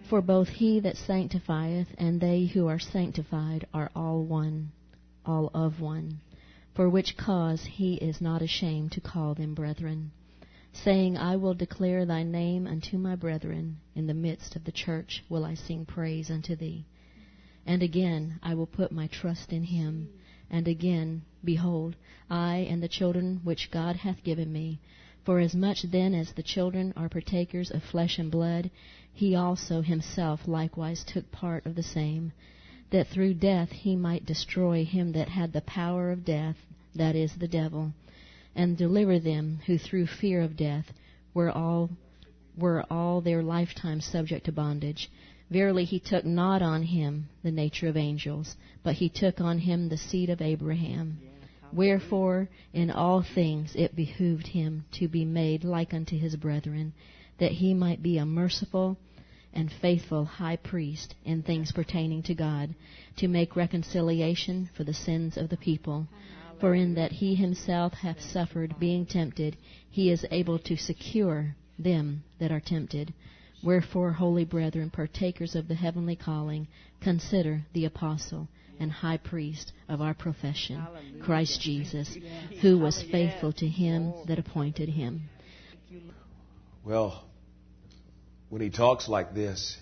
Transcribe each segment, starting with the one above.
For both he that sanctifieth and they who are sanctified are all one, all of one. For which cause he is not ashamed to call them brethren, saying, I will declare thy name unto my brethren. In the midst of the church will I sing praise unto thee. And again, I will put my trust in him. And again, behold, I and the children which God hath given me. For as much then as the children are partakers of flesh and blood, he also himself likewise took part of the same, that through death he might destroy him that had the power of death, that is, the devil, and deliver them who through fear of death were all their lifetime subject to bondage. Verily he took not on him the nature of angels, but he took on him the seed of Abraham. Wherefore in all things it behooved him to be made like unto his brethren, that he might be a merciful and faithful high priest in things pertaining to God, to make reconciliation for the sins of the people. For in that he himself hath suffered being tempted, he is able to secure them that are tempted. Wherefore, holy brethren, partakers of the heavenly calling, consider the apostle and high priest of our profession, hallelujah, Christ Jesus, who was faithful to him that appointed him. Well, when he talks like this,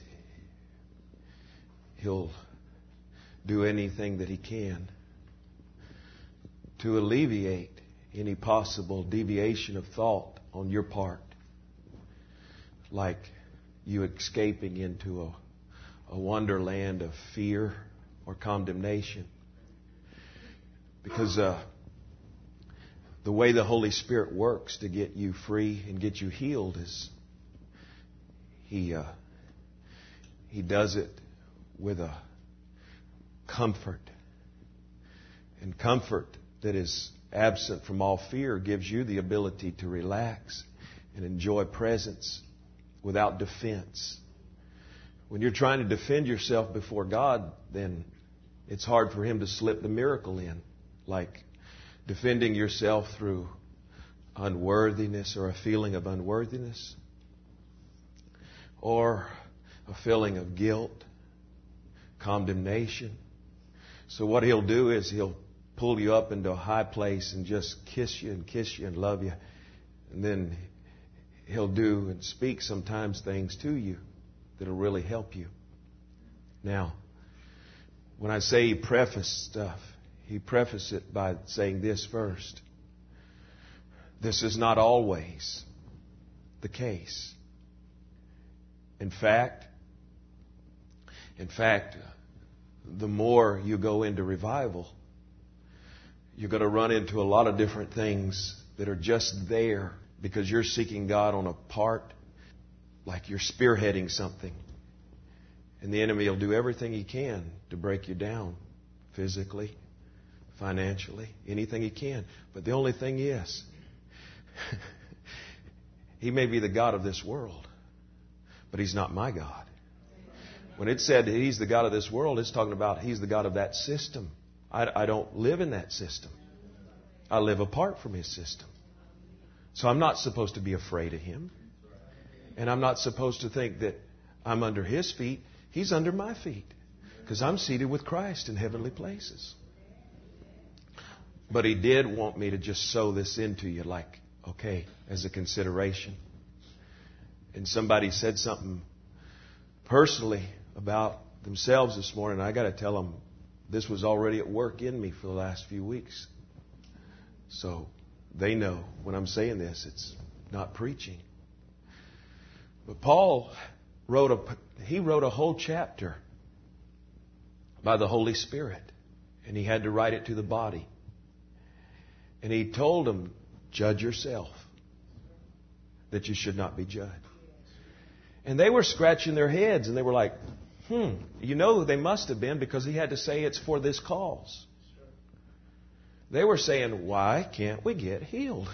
he'll do anything that he can to alleviate any possible deviation of thought on your part, like you escaping into a wonderland of fear or condemnation. Because the way the Holy Spirit works to get you free and get you healed is He does it with a comfort. And comfort that is absent from all fear gives you the ability to relax and enjoy presence without defense. When you're trying to defend yourself before God, then it's hard for Him to slip the miracle in, like defending yourself through unworthiness or a feeling of unworthiness or a feeling of guilt, condemnation. So what He'll do is He'll pull you up into a high place and just kiss you and love you. And then He'll do and speak sometimes things to you that'll really help you. Now, when I say He prefaced stuff, He prefaced it by saying this first. This is not always the case. In fact, the more you go into revival, you're going to run into a lot of different things that are just there because you're seeking God on a part, like you're spearheading something. And the enemy will do everything he can to break you down, physically, financially, anything he can. But the only thing is, he may be the God of this world, but He's not my God. When it said that He's the God of this world, it's talking about He's the God of that system. I don't live in that system. I live apart from His system. So I'm not supposed to be afraid of Him. And I'm not supposed to think that I'm under His feet. He's under my feet. Because I'm seated with Christ in heavenly places. But He did want me to just sow this into you, like, okay, as a consideration. And somebody said something personally about themselves this morning. I got to tell them this was already at work in me for the last few weeks. So they know when I'm saying this, it's not preaching. But Paul wrote a whole chapter by the Holy Spirit. And he had to write it to the body. And he told them, judge yourself, that you should not be judged. And they were scratching their heads and they were like, you know they must have been, because he had to say it's for this cause. They were saying, why can't we get healed?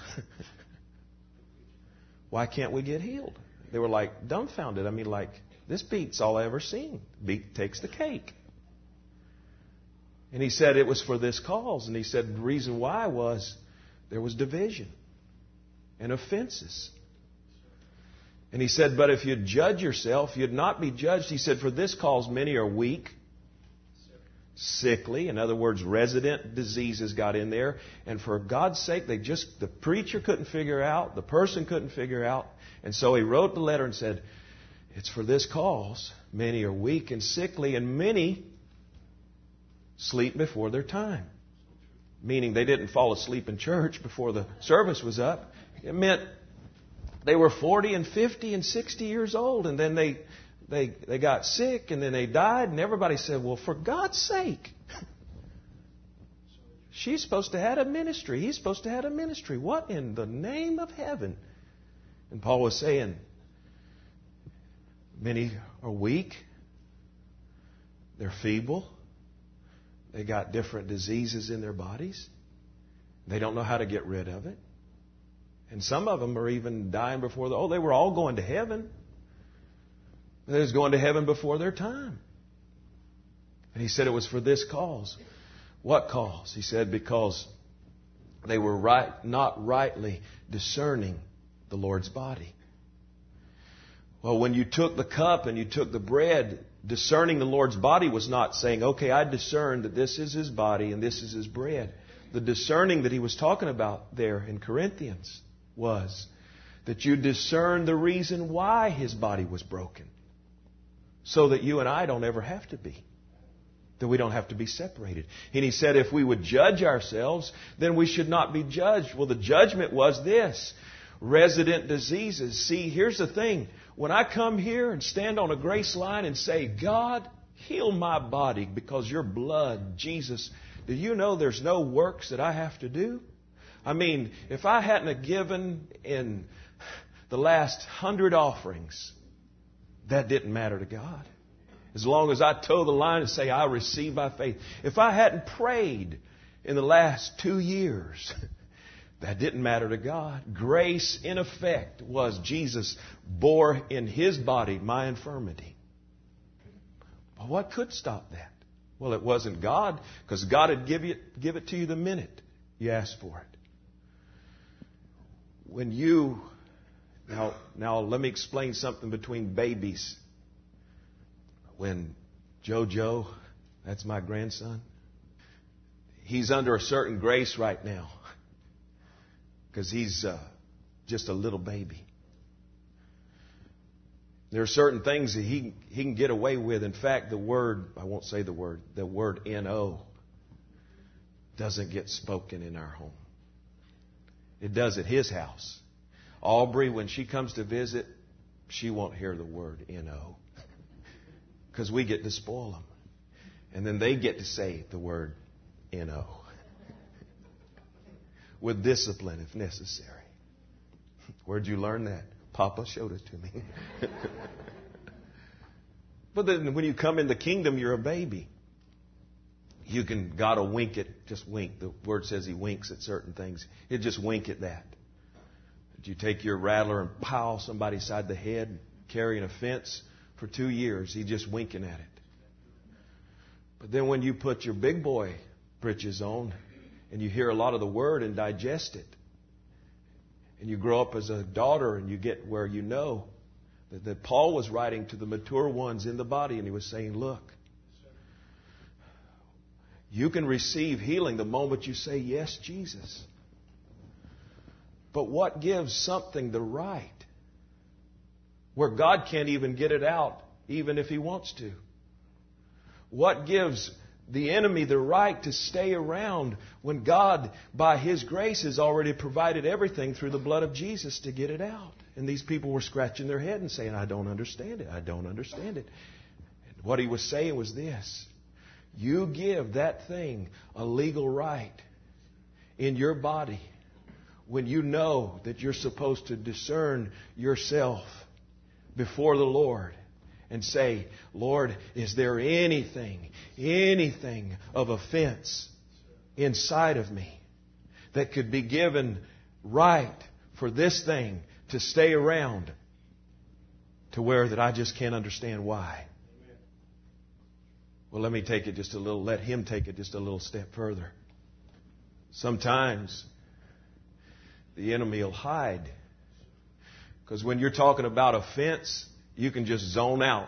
Why can't we get healed? They were like dumbfounded. I mean, like, this beats all I ever seen. Beat takes the cake. And he said it was for this cause. And he said the reason why was there was division and offenses. And he said, but if you'd judge yourself, you'd not be judged. He said, for this cause many are weak, sickly. In other words, resident diseases got in there. And for God's sake, the preacher couldn't figure out, the person couldn't figure out. And so he wrote the letter and said, it's for this cause many are weak and sickly, and many sleep before their time. Meaning they didn't fall asleep in church before the service was up. It meant they were 40 and 50 and 60 years old, and then they got sick, and then they died, and everybody said, well, for God's sake, she's supposed to have a ministry. He's supposed to have a ministry. What in the name of heaven? And Paul was saying, many are weak. They're feeble. They got different diseases in their bodies. They don't know how to get rid of it. And some of them are even dying before they were all going to heaven. They was going to heaven before their time. And he said it was for this cause. What cause? He said because they were not rightly discerning the Lord's body. Well, when you took the cup and you took the bread, discerning the Lord's body was not saying, okay, I discern that this is His body and this is His bread. The discerning that he was talking about there in Corinthians was that you discern the reason why His body was broken. So that you and I don't ever have to be. That we don't have to be separated. And he said if we would judge ourselves, then we should not be judged. Well, the judgment was this. Resident diseases. See, here's the thing. When I come here and stand on a grace line and say, God, heal my body because your blood, Jesus, do you know there's no works that I have to do? I mean, if I hadn't have given in the last 100 offerings, that didn't matter to God. As long as I toe the line and say, I receive by faith. If I hadn't prayed in the last 2 years, that didn't matter to God. Grace, in effect, was Jesus bore in His body my infirmity. But what could stop that? Well, it wasn't God, because God would give it to you the minute you asked for it. When you... Now let me explain something between babies. When Jojo, that's my grandson, he's under a certain grace right now because he's just a little baby. There are certain things that he can get away with. In fact, the word N-O doesn't get spoken in our home. It does at his house. Aubrey, when she comes to visit, she won't hear the word N-O. Because we get to spoil them. And then they get to say the word N-O. With discipline if necessary. Where'd you learn that? Papa showed it to me. But then when you come in the kingdom, you're a baby. God will wink it, just wink. The word says He winks at certain things. He'll just wink at that. You take your rattler and pow somebody side the head, carry an offense for 2 years. He's just winking at it. But then when you put your big boy britches on and you hear a lot of the word and digest it, and you grow up as a daughter and you get where you know that Paul was writing to the mature ones in the body, and he was saying, look, you can receive healing the moment you say, yes, Jesus. But what gives something the right where God can't even get it out even if He wants to? What gives the enemy the right to stay around when God, by His grace, has already provided everything through the blood of Jesus to get it out? And these people were scratching their head and saying, I don't understand it. I don't understand it. And what he was saying was this. You give that thing a legal right in your body when you know that you're supposed to discern yourself before the Lord and say, Lord, is there anything of offense inside of me that could be given right for this thing to stay around to where that I just can't understand why? Well, let Him take it just a little step further. Sometimes the enemy will hide Because when you're talking about offense, you can just zone out.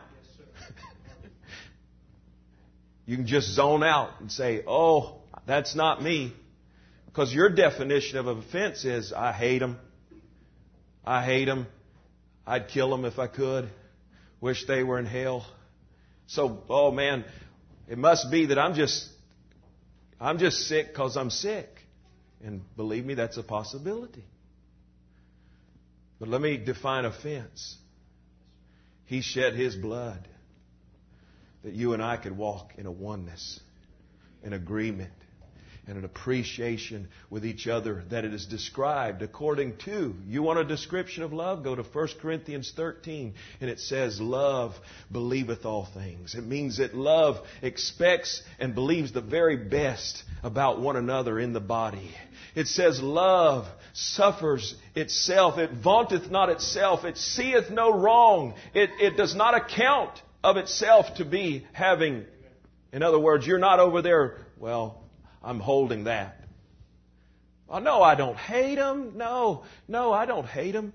You can just zone out and say, oh, that's not me. Because your definition of offense is, I hate them. I hate them. I'd kill them if I could. Wish they were in hell. So, oh man, it must be that I'm just sick because I'm sick. And believe me, that's a possibility. But let me define offense. He shed His blood that you and I could walk in a oneness, an agreement, and an appreciation with each other that it is described according to. You want a description of love? Go to 1 Corinthians 13, and it says, love believeth all things. It means that love expects and believes the very best about one another in the body. It says love suffers itself. It vaunteth not itself. It seeth no wrong. It does not account of itself to be having. In other words, you're not over there, well, I'm holding that. Oh, no, I don't hate him. No, I don't hate him.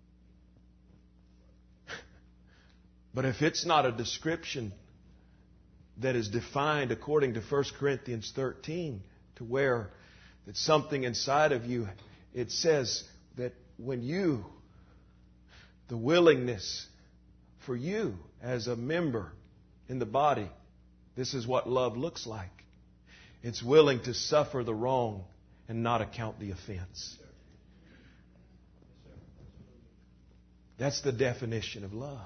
But if it's not a description that is defined according to 1 Corinthians 13, to where that something inside of you, it says that when you, the willingness for you as a member in the body, this is what love looks like. It's willing to suffer the wrong and not account the offense. That's the definition of love.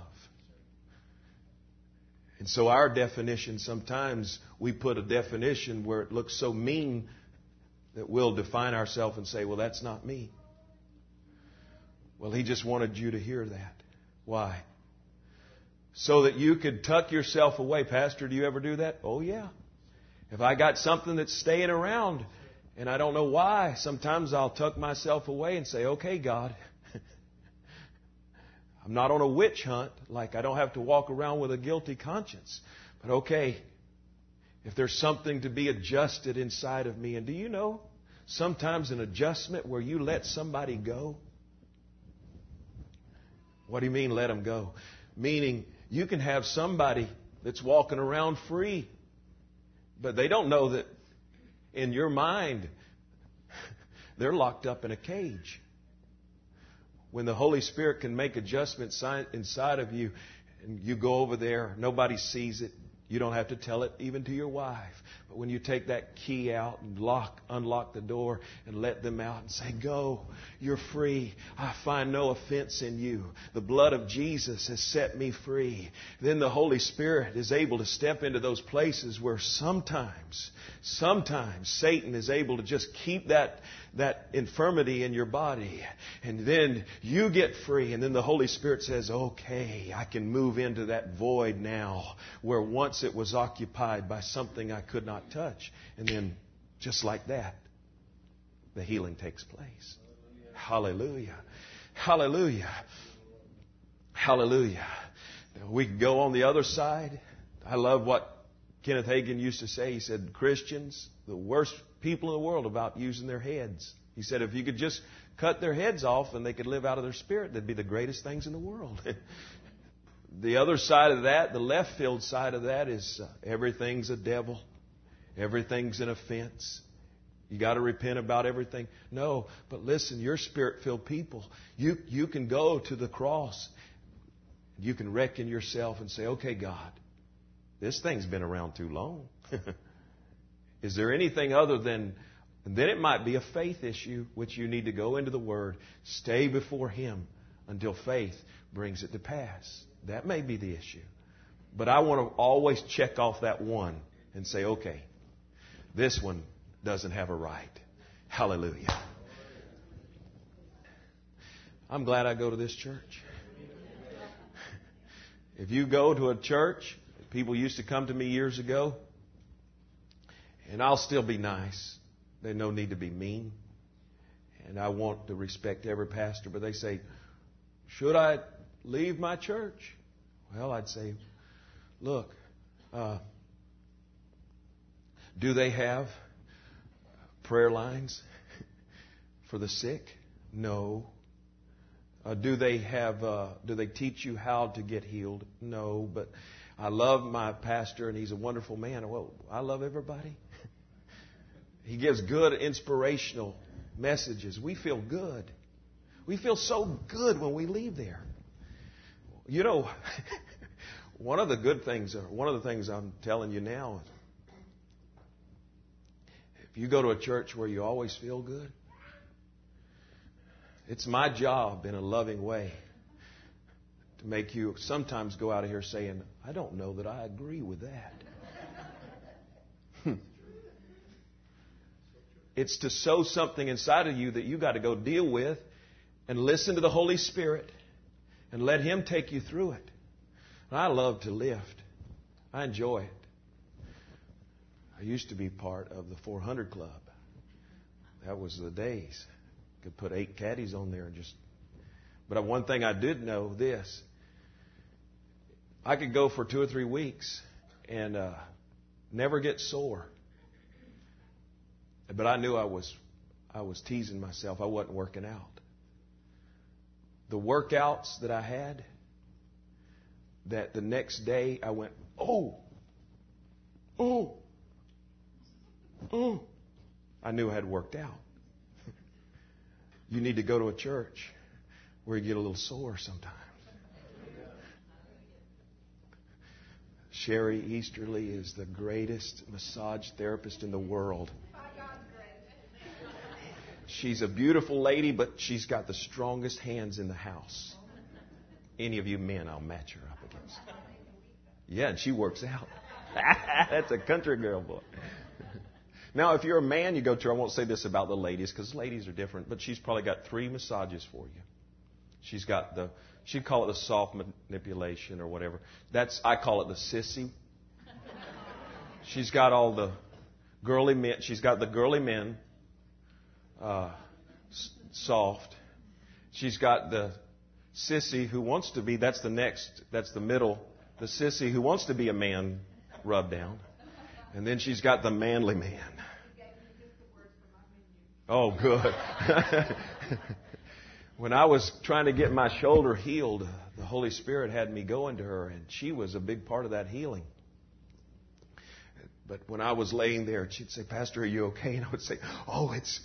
And so our definition, sometimes we put a definition where it looks so mean that we'll define ourselves and say, well, that's not me. Well, He just wanted you to hear that. Why? So that you could tuck yourself away. Pastor, do you ever do that? Oh, yeah. If I got something that's staying around and I don't know why, sometimes I'll tuck myself away and say, okay, God, I'm not on a witch hunt. Like I don't have to walk around with a guilty conscience. But okay, if there's something to be adjusted inside of me. And do you know, sometimes an adjustment where you let somebody go. What do you mean let them go? Meaning you can have somebody that's walking around free, but they don't know that in your mind they're locked up in a cage. When the Holy Spirit can make adjustments inside of you and you go over there, nobody sees it. You don't have to tell it even to your wife. But when you take that key out and unlock the door and let them out and say, go, you're free. I find no offense in you. The blood of Jesus has set me free. Then the Holy Spirit is able to step into those places where sometimes Satan is able to just keep that infirmity in your body. And then you get free. And then the Holy Spirit says, okay, I can move into that void now where once it was occupied by something I could not touch. And then just like that, the healing takes place. Hallelujah. Hallelujah. Hallelujah. Now, we can go on the other side. I love what Kenneth Hagin used to say. He said, Christians, the worst people in the world about using their heads. He said, if you could just cut their heads off and they could live out of their spirit, they'd be the greatest things in the world. The other side of that, the left field side of that is everything's a devil. Everything's an offense. You got to repent about everything. No, but listen, you're spirit-filled people. You can go to the cross. You can reckon yourself and say, okay, God, this thing's been around too long. Is there anything other than... And then it might be a faith issue, which you need to go into the Word. Stay before Him until faith brings it to pass. That may be the issue. But I want to always check off that one and say, okay, this one doesn't have a right. Hallelujah. I'm glad I go to this church. If you go to a church, people used to come to me years ago, and I'll still be nice. There's no need to be mean. And I want to respect every pastor. But they say, should I leave my church? Well, I'd say, look, do they have prayer lines for the sick? No. Do they teach you how to get healed? No, but I love my pastor, and he's a wonderful man. Well, I love everybody. He gives good, inspirational messages. We feel good. We feel so good when we leave there. You know, one of the things I'm telling you now, if you go to a church where you always feel good, it's my job in a loving way to make you sometimes go out of here saying, I don't know that I agree with that. It's to sow something inside of you that you got to go deal with and listen to the Holy Spirit and let Him take you through it. And I love to lift. I enjoy it. I used to be part of the 400 Club. That was the days. Could put 8 caddies on there and just... But one thing I did know this. I could go for 2 or 3 weeks and never get sore. But I knew I was teasing myself. I wasn't working out. The workouts that I had, that the next day I went, oh. I knew I had worked out. You need to go to a church where you get a little sore sometimes. Sherry Easterly is the greatest massage therapist in the world. She's a beautiful lady, but she's got the strongest hands in the house. Any of you men, I'll match her up against. Yeah, and she works out. That's a country girl, boy. Now, if you're a man, you go to her. I won't say this about the ladies because ladies are different, but she's probably got 3 massages for you. She's got she'd call it the soft manipulation or whatever. I call it the sissy. She's got all the girly men. She's got the girly men, soft. She's got the sissy who wants to be, that's the middle. The sissy who wants to be a man, rub down. And then she's got the manly man. Oh, good. When I was trying to get my shoulder healed, the Holy Spirit had me going to her, and she was a big part of that healing. But when I was laying there, she'd say, Pastor, are you okay? And I would say, oh, it's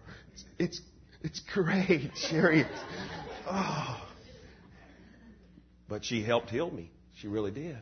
great, Sherry. Oh. But she helped heal me. She really did.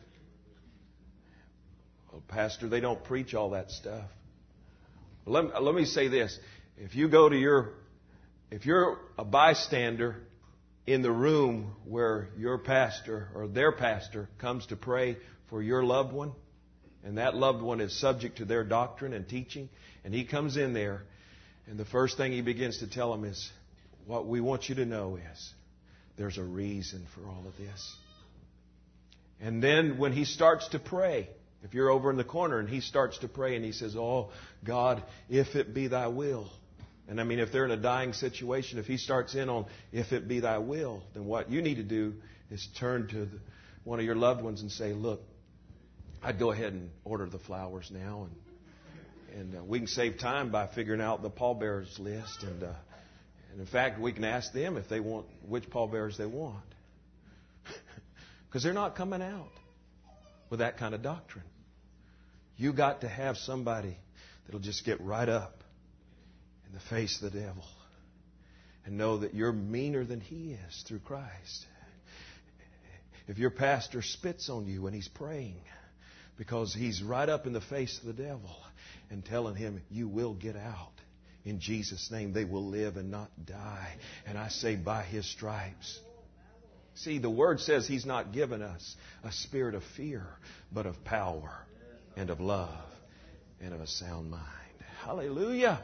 Well, Pastor, they don't preach all that stuff. Let me say this. If you're a bystander in the room where your pastor or their pastor comes to pray for your loved one, and that loved one is subject to their doctrine and teaching, and he comes in there, and the first thing he begins to tell them is, what we want you to know is there's a reason for all of this. And then when he starts to pray, if you're over in the corner and he starts to pray and he says, oh, God, if it be thy will. And I mean, if they're in a dying situation, if he starts in on, if it be thy will, then what you need to do is turn to one of your loved ones and say, look, I'd go ahead and order the flowers now. And we can save time by figuring out the pallbearers list. And in fact, we can ask them if they want, which pallbearers they want. Because they're not coming out with that kind of doctrine. You got to have somebody that'll just get right up in the face of the devil and know that you're meaner than he is through Christ. If your pastor spits on you when he's praying because he's right up in the face of the devil and telling him, you will get out. In Jesus' name, they will live and not die. And I say, by his stripes. See, the Word says He's not given us a spirit of fear, but of power and of love and of a sound mind. Hallelujah.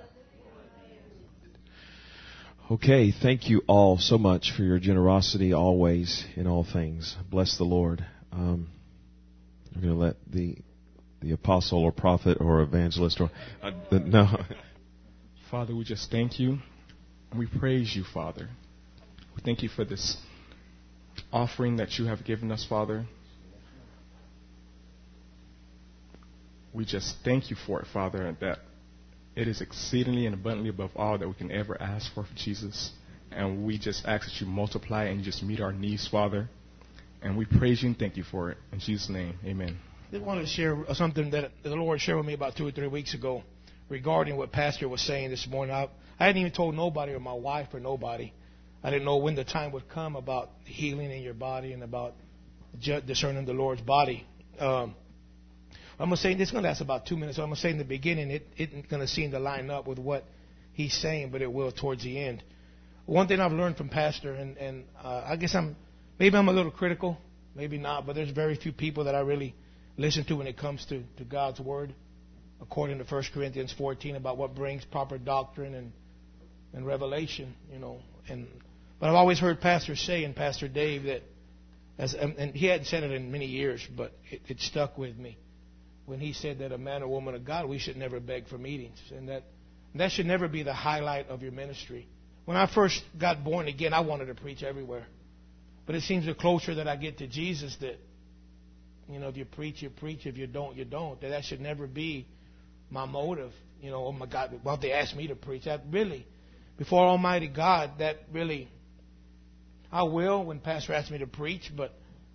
Okay, thank you all so much for your generosity always in all things. Bless the Lord. I'm going to let the apostle or prophet or evangelist or... no. Father, we just thank you. We praise you, Father. We thank you for this offering that you have given us, Father. We just thank you for it, Father, that it is exceedingly and abundantly above all that we can ever ask for Jesus. And we just ask that you multiply and you just meet our needs, Father. And we praise you and thank you for it. In Jesus' name, amen. I just want to share something that the Lord shared with me about 2 or 3 weeks ago regarding what Pastor was saying this morning. I hadn't even told nobody, or my wife or nobody. I didn't know when the time would come about healing in your body and about discerning the Lord's body. I'm going to say, this is going to last about 2 minutes. So I'm going to say in the beginning, it isn't going to seem to line up with what he's saying, but it will towards the end. One thing I've learned from Pastor, and I guess maybe I'm a little critical, maybe not, but there's very few people that I really listen to when it comes to God's Word, according to 1 Corinthians 14, about what brings proper doctrine and revelation, you know. But I've always heard Pastor say, and Pastor Dave, that, and he hadn't said it in many years, but it stuck with me, when he said that a man or woman of God, we should never beg for meetings, and that should never be the highlight of your ministry. When I first got born again, I wanted to preach everywhere. But it seems the closer that I get to Jesus that, you know, if you preach, you preach. If you don't, you don't. That should never be my motive. You know, oh my God, well, they asked me to preach. That really, before Almighty God, that really, I will when Pastor asks me to preach. But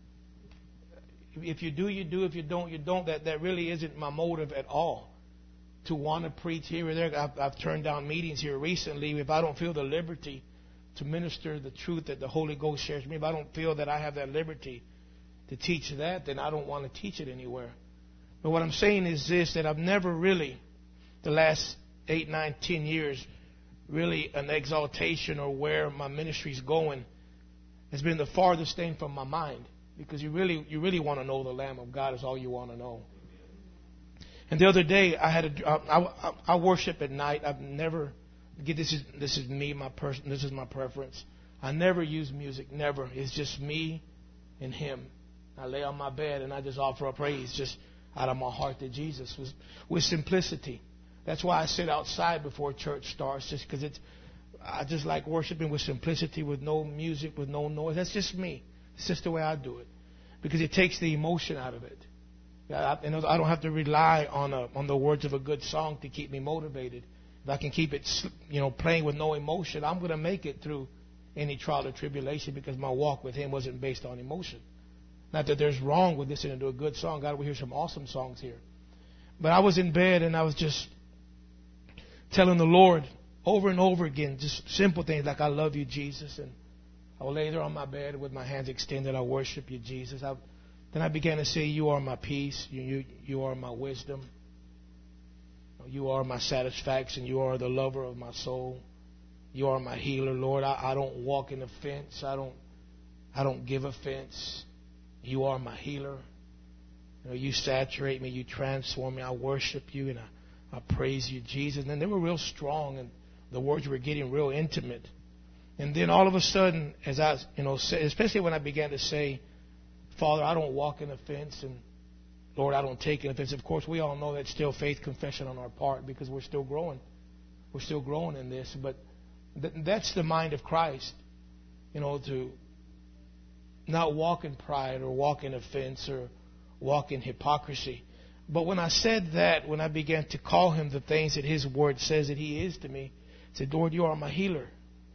if you do, you do. If you don't, you don't. That really isn't my motive at all. To want to preach here or there. I've turned down meetings here recently if I don't feel the liberty to minister the truth that the Holy Ghost shares with me. If I don't feel that I have that liberty to teach that, then I don't want to teach it anywhere. But what I'm saying is this, that I've never really, the last 8, 9, 10 years, really an exaltation or where my ministry's going has been the farthest thing from my mind. Because you really want to know the Lamb of God is all you want to know. And the other day, I worship at night. I've never, this is me, this is my preference. I never use music, never. It's just me and Him. I lay on my bed and I just offer up praise, just out of my heart to Jesus, with simplicity. That's why I sit outside before church starts, just because I just like worshiping with simplicity, with no music, with no noise. That's just me. It's just the way I do it, because it takes the emotion out of it. I don't have to rely on the words of a good song to keep me motivated. If I can keep it, playing with no emotion, I'm going to make it through any trial or tribulation, because my walk with Him wasn't based on emotion. Not that there's wrong with listening to a good song. God, we hear some awesome songs here. But I was in bed and I was just telling the Lord over and over again, just simple things like, I love you, Jesus. And I will lay there on my bed with my hands extended. I worship you, Jesus. Then I began to say, you are my peace. You are my wisdom. You are my satisfaction. You are the lover of my soul. You are my healer, Lord. I don't walk in offense. I don't give offense. You are my healer. You saturate me. You transform me. I worship you and I praise you, Jesus. And they were real strong, and the words were getting real intimate. And then all of a sudden, as I, especially when I began to say, Father, I don't walk in offense, and Lord, I don't take an offense. Of course, we all know that's still faith confession on our part, because we're still growing. We're still growing in this. But that's the mind of Christ, to not walk in pride or walk in offense or walk in hypocrisy. But when I said that, when I began to call Him the things that His Word says that He is to me, I said, Lord, you are my healer.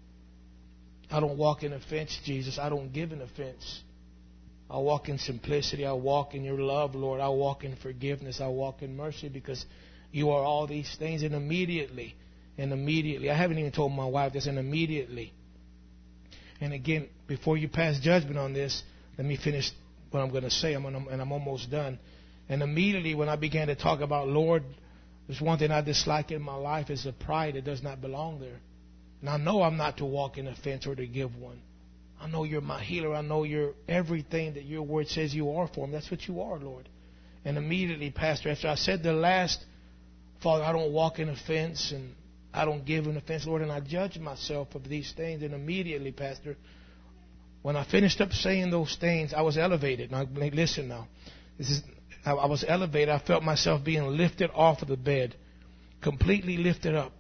I don't walk in offense, Jesus. I don't give an offense. I walk in simplicity. I walk in your love, Lord. I walk in forgiveness. I walk in mercy, because you are all these things. And immediately, I haven't even told my wife this, and immediately. And again, before you pass judgment on this, let me finish what I'm going to say, and I'm almost done. And immediately when I began to talk about, Lord, there's one thing I dislike in my life is the pride that does not belong there. And I know I'm not to walk in offense or to give one. I know you're my healer. I know you're everything that your word says you are for me. That's what you are, Lord. And immediately, Pastor, after I said the last, Father, I don't walk in offense and I don't give an offense, Lord, and I judge myself of these things. And immediately, Pastor, when I finished up saying those things, I was elevated. Now, listen now. I was elevated. I felt myself being lifted off of the bed, completely lifted up.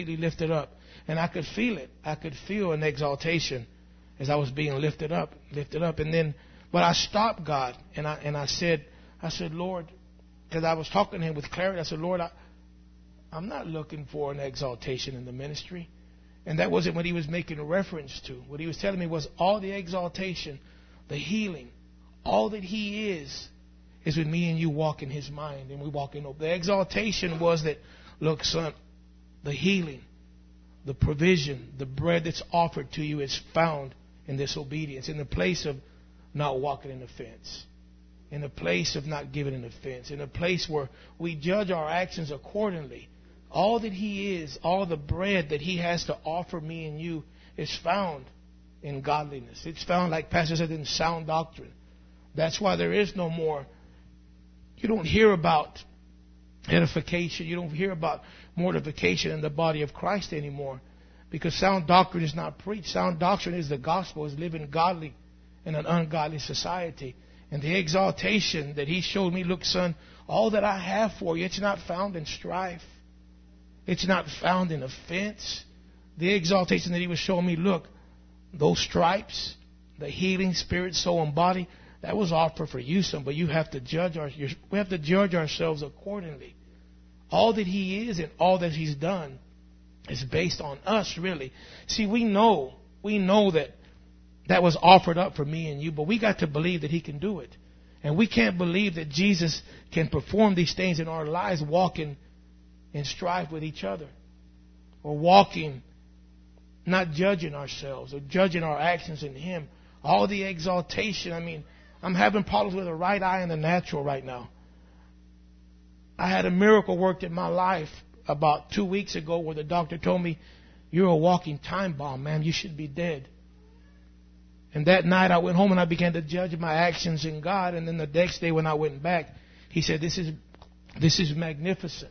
And I could feel it. I could feel an exaltation as I was being lifted up. And then, but I stopped God, and I said, Lord, because I was talking to Him with clarity. I said, Lord, I'm not looking for an exaltation in the ministry. And that wasn't what he was making a reference to. What he was telling me was all the exaltation, the healing, all that he is when me and you walk in his mind and we walk in. The exaltation was that, look, son, the healing, the provision, the bread that's offered to you is found in this obedience, in the place of not walking in offense, in the place of not giving an offense, in a place where we judge our actions accordingly. All that he is, all the bread that he has to offer me and you is found in godliness. It's found, like Pastor said, in sound doctrine. That's why there is no more. You don't hear about edification. You don't hear about mortification in the body of Christ anymore, because sound doctrine is not preached. Sound doctrine is the gospel, is living godly in an ungodly society. And the exaltation that he showed me, look, son, all that I have for you, it's not found in strife. It's not found in offense. The exaltation that he was showing me, look, those stripes, the healing, spirit, soul, and body, that was offered for you, son. But you have to judge we have to judge ourselves accordingly. All that he is and all that he's done is based on us, really. See, we know that was offered up for me and you, but we got to believe that he can do it. And we can't believe that Jesus can perform these things in our lives, walking in strife with each other, or walking, not judging ourselves, or judging our actions in him. All the exaltation. I mean, I'm having problems with the right eye in the natural right now. I had a miracle worked in my life about 2 weeks ago where the doctor told me, you're a walking time bomb, man. You should be dead. And that night I went home and I began to judge my actions in God. And then the next day when I went back, he said, this is magnificent.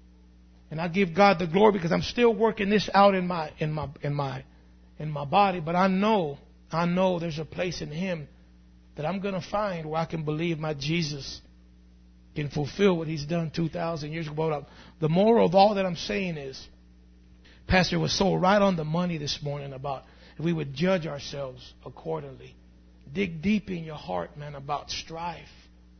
And I give God the glory because I'm still working this out in my body. But I know there's a place in him that I'm going to find where I can believe my Jesus can fulfill what he's done 2,000 years ago. The moral of all that I'm saying is, Pastor was so right on the money this morning about if we would judge ourselves accordingly. Dig deep in your heart, man, about strife,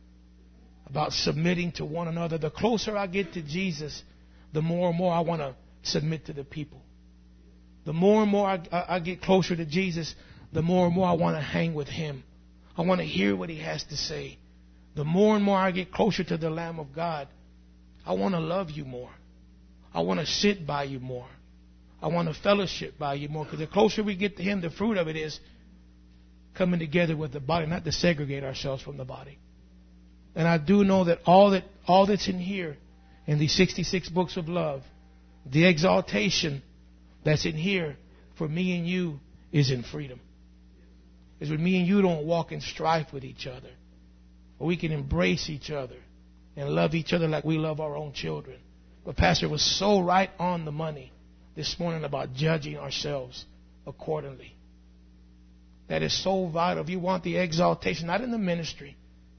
about submitting to one another. The closer I get to Jesus, the more and more I want to submit to the people. The more and more I get closer to Jesus, the more and more I want to hang with him. I want to hear what he has to say. The more and more I get closer to the Lamb of God, I want to love you more. I want to sit by you more. I want to fellowship by you more. Because the closer we get to him, the fruit of it is coming together with the body, not to segregate ourselves from the body. And I do know that all that's in here, in these 66 books of love, the exaltation that's in here for me and you is in freedom. Is when me and you don't walk in strife with each other. Or we can embrace each other and love each other like we love our own children. But Pastor was so right on the money this morning about judging ourselves accordingly. That is so vital. If you want the exaltation, not in the ministry.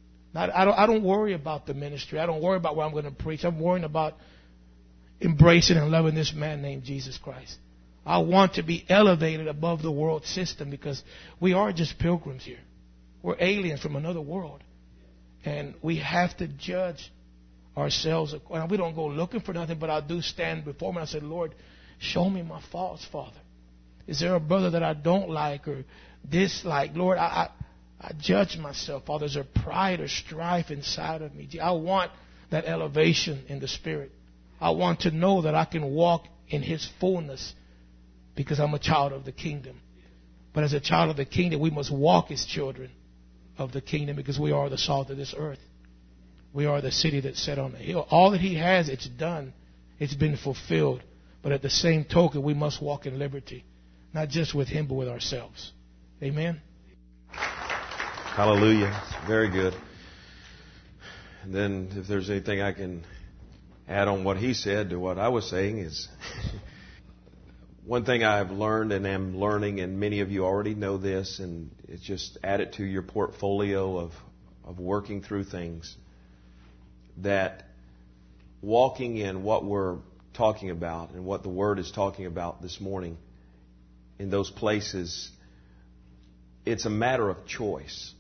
I don't worry about the ministry. I don't worry about what I'm going to preach. I'm worrying about embracing and loving this man named Jesus Christ. I want to be elevated above the world system because we are just pilgrims here. We're aliens from another world. And we have to judge ourselves. We don't go looking for nothing, but I do stand before him and I say, Lord, show me my faults, Father. Is there a brother that I don't like or dislike? Lord, I judge myself, Father. Is there pride or strife inside of me? I want that elevation in the Spirit. I want to know that I can walk in his fullness because I'm a child of the kingdom. But as a child of the kingdom, we must walk as children of the kingdom because we are the salt of this earth. We are the city that's set on the hill. All that he has, it's done. It's been fulfilled. But at the same token, we must walk in liberty. Not just with him, but with ourselves. Amen? Hallelujah. Very good. And then if there's anything I can add on what he said to what I was saying is one thing I've learned and am learning, and many of you already know this, and it's just add it to your portfolio of working through things, that walking in what we're talking about and what the Word is talking about this morning in those places, it's a matter of choice.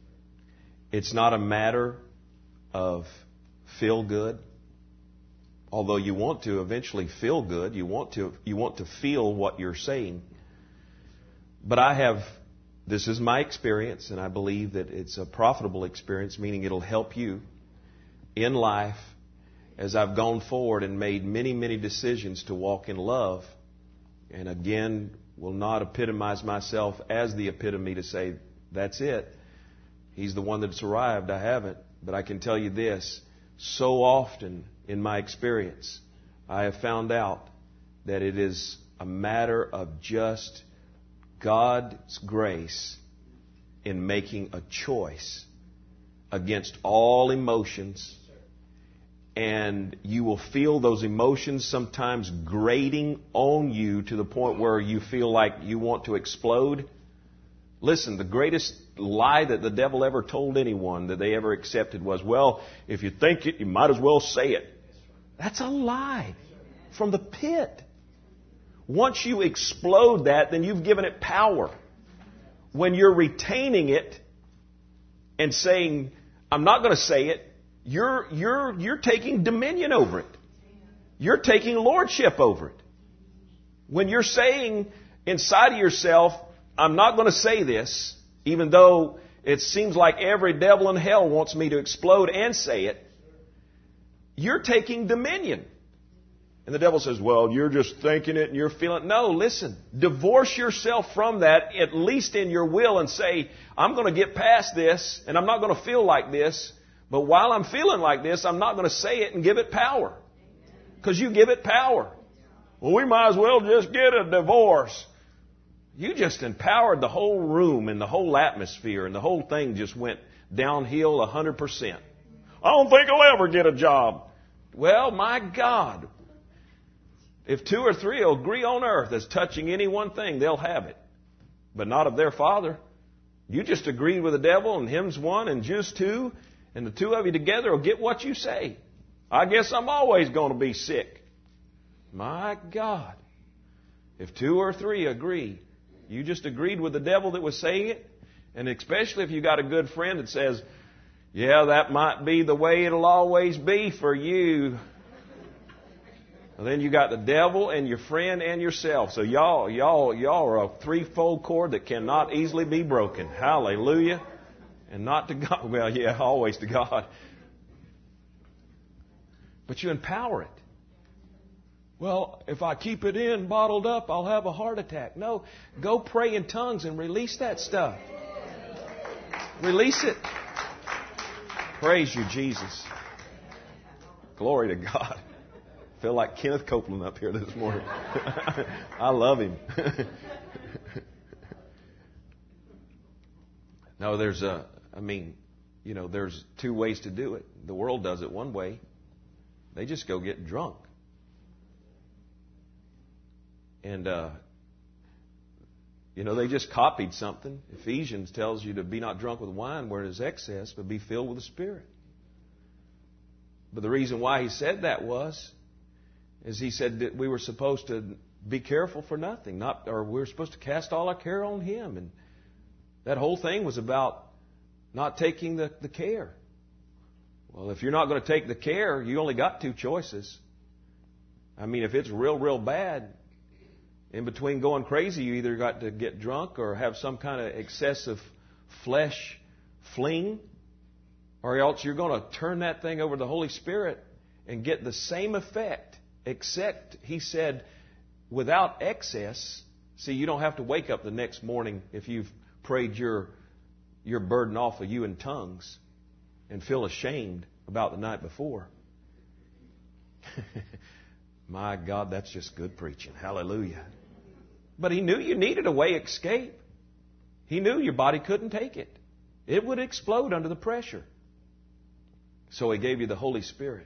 It's not a matter of feel good although you want to eventually feel good, you want to feel what you're saying. But this is my experience, and I believe that it's a profitable experience, meaning it'll help you in life as I've gone forward and made many, many decisions to walk in love. And again, will not epitomize myself as the epitome to say, that's it. He's the one that's arrived. I haven't. But I can tell you this, so often in my experience, I have found out that it is a matter of just God's grace in making a choice against all emotions. And you will feel those emotions sometimes grating on you to the point where you feel like you want to explode. Listen, the greatest lie that the devil ever told anyone that they ever accepted was, well, if you think it, you might as well say it. That's a lie from the pit. Once you explode that, then you've given it power. When you're retaining it and saying, I'm not going to say it, you're taking dominion over it. You're taking lordship over it. When you're saying inside of yourself, I'm not going to say this, even though it seems like every devil in hell wants me to explode and say it, you're taking dominion. And the devil says, well, you're just thinking it and you're feeling it. No, listen. Divorce yourself from that, at least in your will, and say, I'm going to get past this, and I'm not going to feel like this. But while I'm feeling like this, I'm not going to say it and give it power. Because you give it power. Well, we might as well just get a divorce. You just empowered the whole room and the whole atmosphere, and the whole thing just went downhill 100%. I don't think I'll ever get a job. Well, my God. If 2 or 3 will agree on earth as touching any one thing, they'll have it. But not of their Father. You just agreed with the devil, and him's 1 and just 2, and the 2 of you together will get what you say. I guess I'm always going to be sick. My God. If 2 or 3 agree, you just agreed with the devil that was saying it, and especially if you got a good friend that says, yeah, that might be the way it'll always be for you. Well, then you got the devil and your friend and yourself. So y'all are a threefold cord that cannot easily be broken. Hallelujah. And not to God. Well, yeah, always to God. But you empower it. Well, if I keep it in, bottled up, I'll have a heart attack. No, go pray in tongues and release that stuff. Release it. Praise you, Jesus. Glory to God. I feel like Kenneth Copeland up here this morning. I love him. No, there's 2 ways to do it. The world does it one way. They just go get drunk. And, they just copied something. Ephesians tells you to be not drunk with wine where there's excess, but be filled with the Spirit. But the reason why he said that is he said that we were supposed to be careful for nothing, we were supposed to cast all our care on him. And that whole thing was about not taking the care. Well, if you're not going to take the care, you only got 2 choices. I mean, if it's real, real bad, in between going crazy, you either got to get drunk or have some kind of excessive flesh fling, or else you're going to turn that thing over to the Holy Spirit and get the same effect, except, he said, without excess. See, you don't have to wake up the next morning if you've prayed your burden off of you in tongues and feel ashamed about the night before. My God, that's just good preaching. Hallelujah. But he knew you needed a way of escape. He knew your body couldn't take it. It would explode under the pressure. So he gave you the Holy Spirit.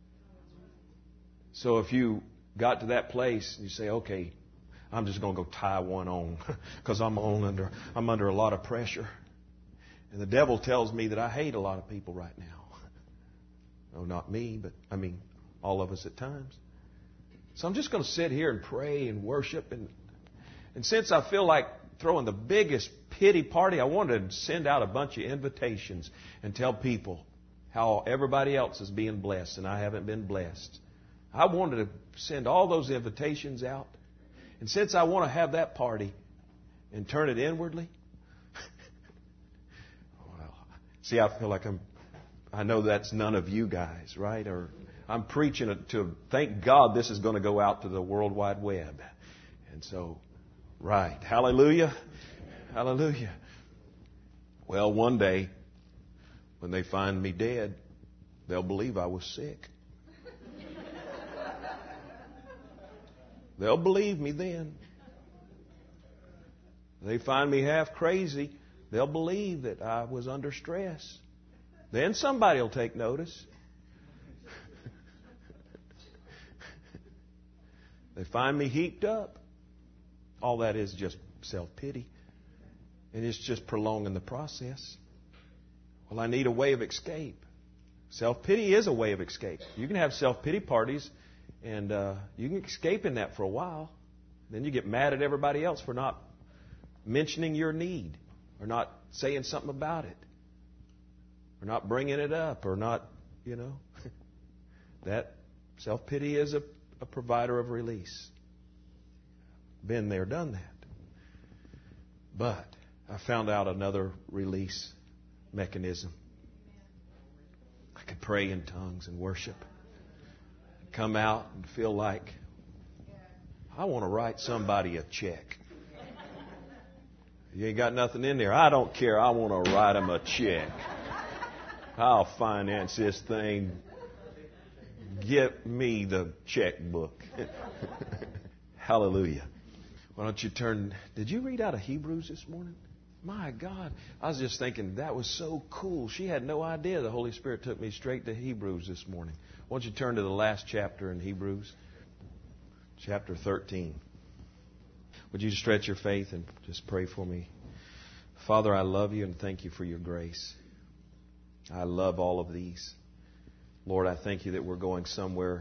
So if you got to that place and you say, okay, I'm just going to go tie one on because I'm under a lot of pressure. And the devil tells me that I hate a lot of people right now. No, not me, but all of us at times. So I'm just going to sit here and pray and worship. And since I feel like throwing the biggest pity party, I wanted to send out a bunch of invitations and tell people how everybody else is being blessed and I haven't been blessed. I wanted to send all those invitations out. And since I want to have that party and turn it inwardly, well, see, I feel like I know that's none of you guys, right? Or I'm preaching it to, thank God this is going to go out to the World Wide Web. And so, right. Hallelujah. Hallelujah. Well, one day, when they find me dead, they'll believe I was sick. They'll believe me then. They find me half crazy, they'll believe that I was under stress. Then somebody will take notice. They find me heaped up. All that is just self-pity. And it's just prolonging the process. Well, I need a way of escape. Self-pity is a way of escape. You can have self-pity parties, and you can escape in that for a while. Then you get mad at everybody else for not mentioning your need, or not saying something about it, or not bringing it up, or not, that self-pity is a provider of release. Been there, done that. But I found out another release mechanism. I could pray in tongues and worship. Come out and feel like I want to write somebody a check. You ain't got nothing in there. I don't care. I want to write them a check. I'll finance this thing. Get me the checkbook. Hallelujah. Why don't you turn... Did you read out of Hebrews this morning? My God. I was just thinking that was so cool. She had no idea the Holy Spirit took me straight to Hebrews this morning. Why don't you turn to the last chapter in Hebrews? Chapter 13. Would you stretch your faith and just pray for me? Father, I love you and thank you for your grace. I love all of these. Lord, I thank you that we're going somewhere.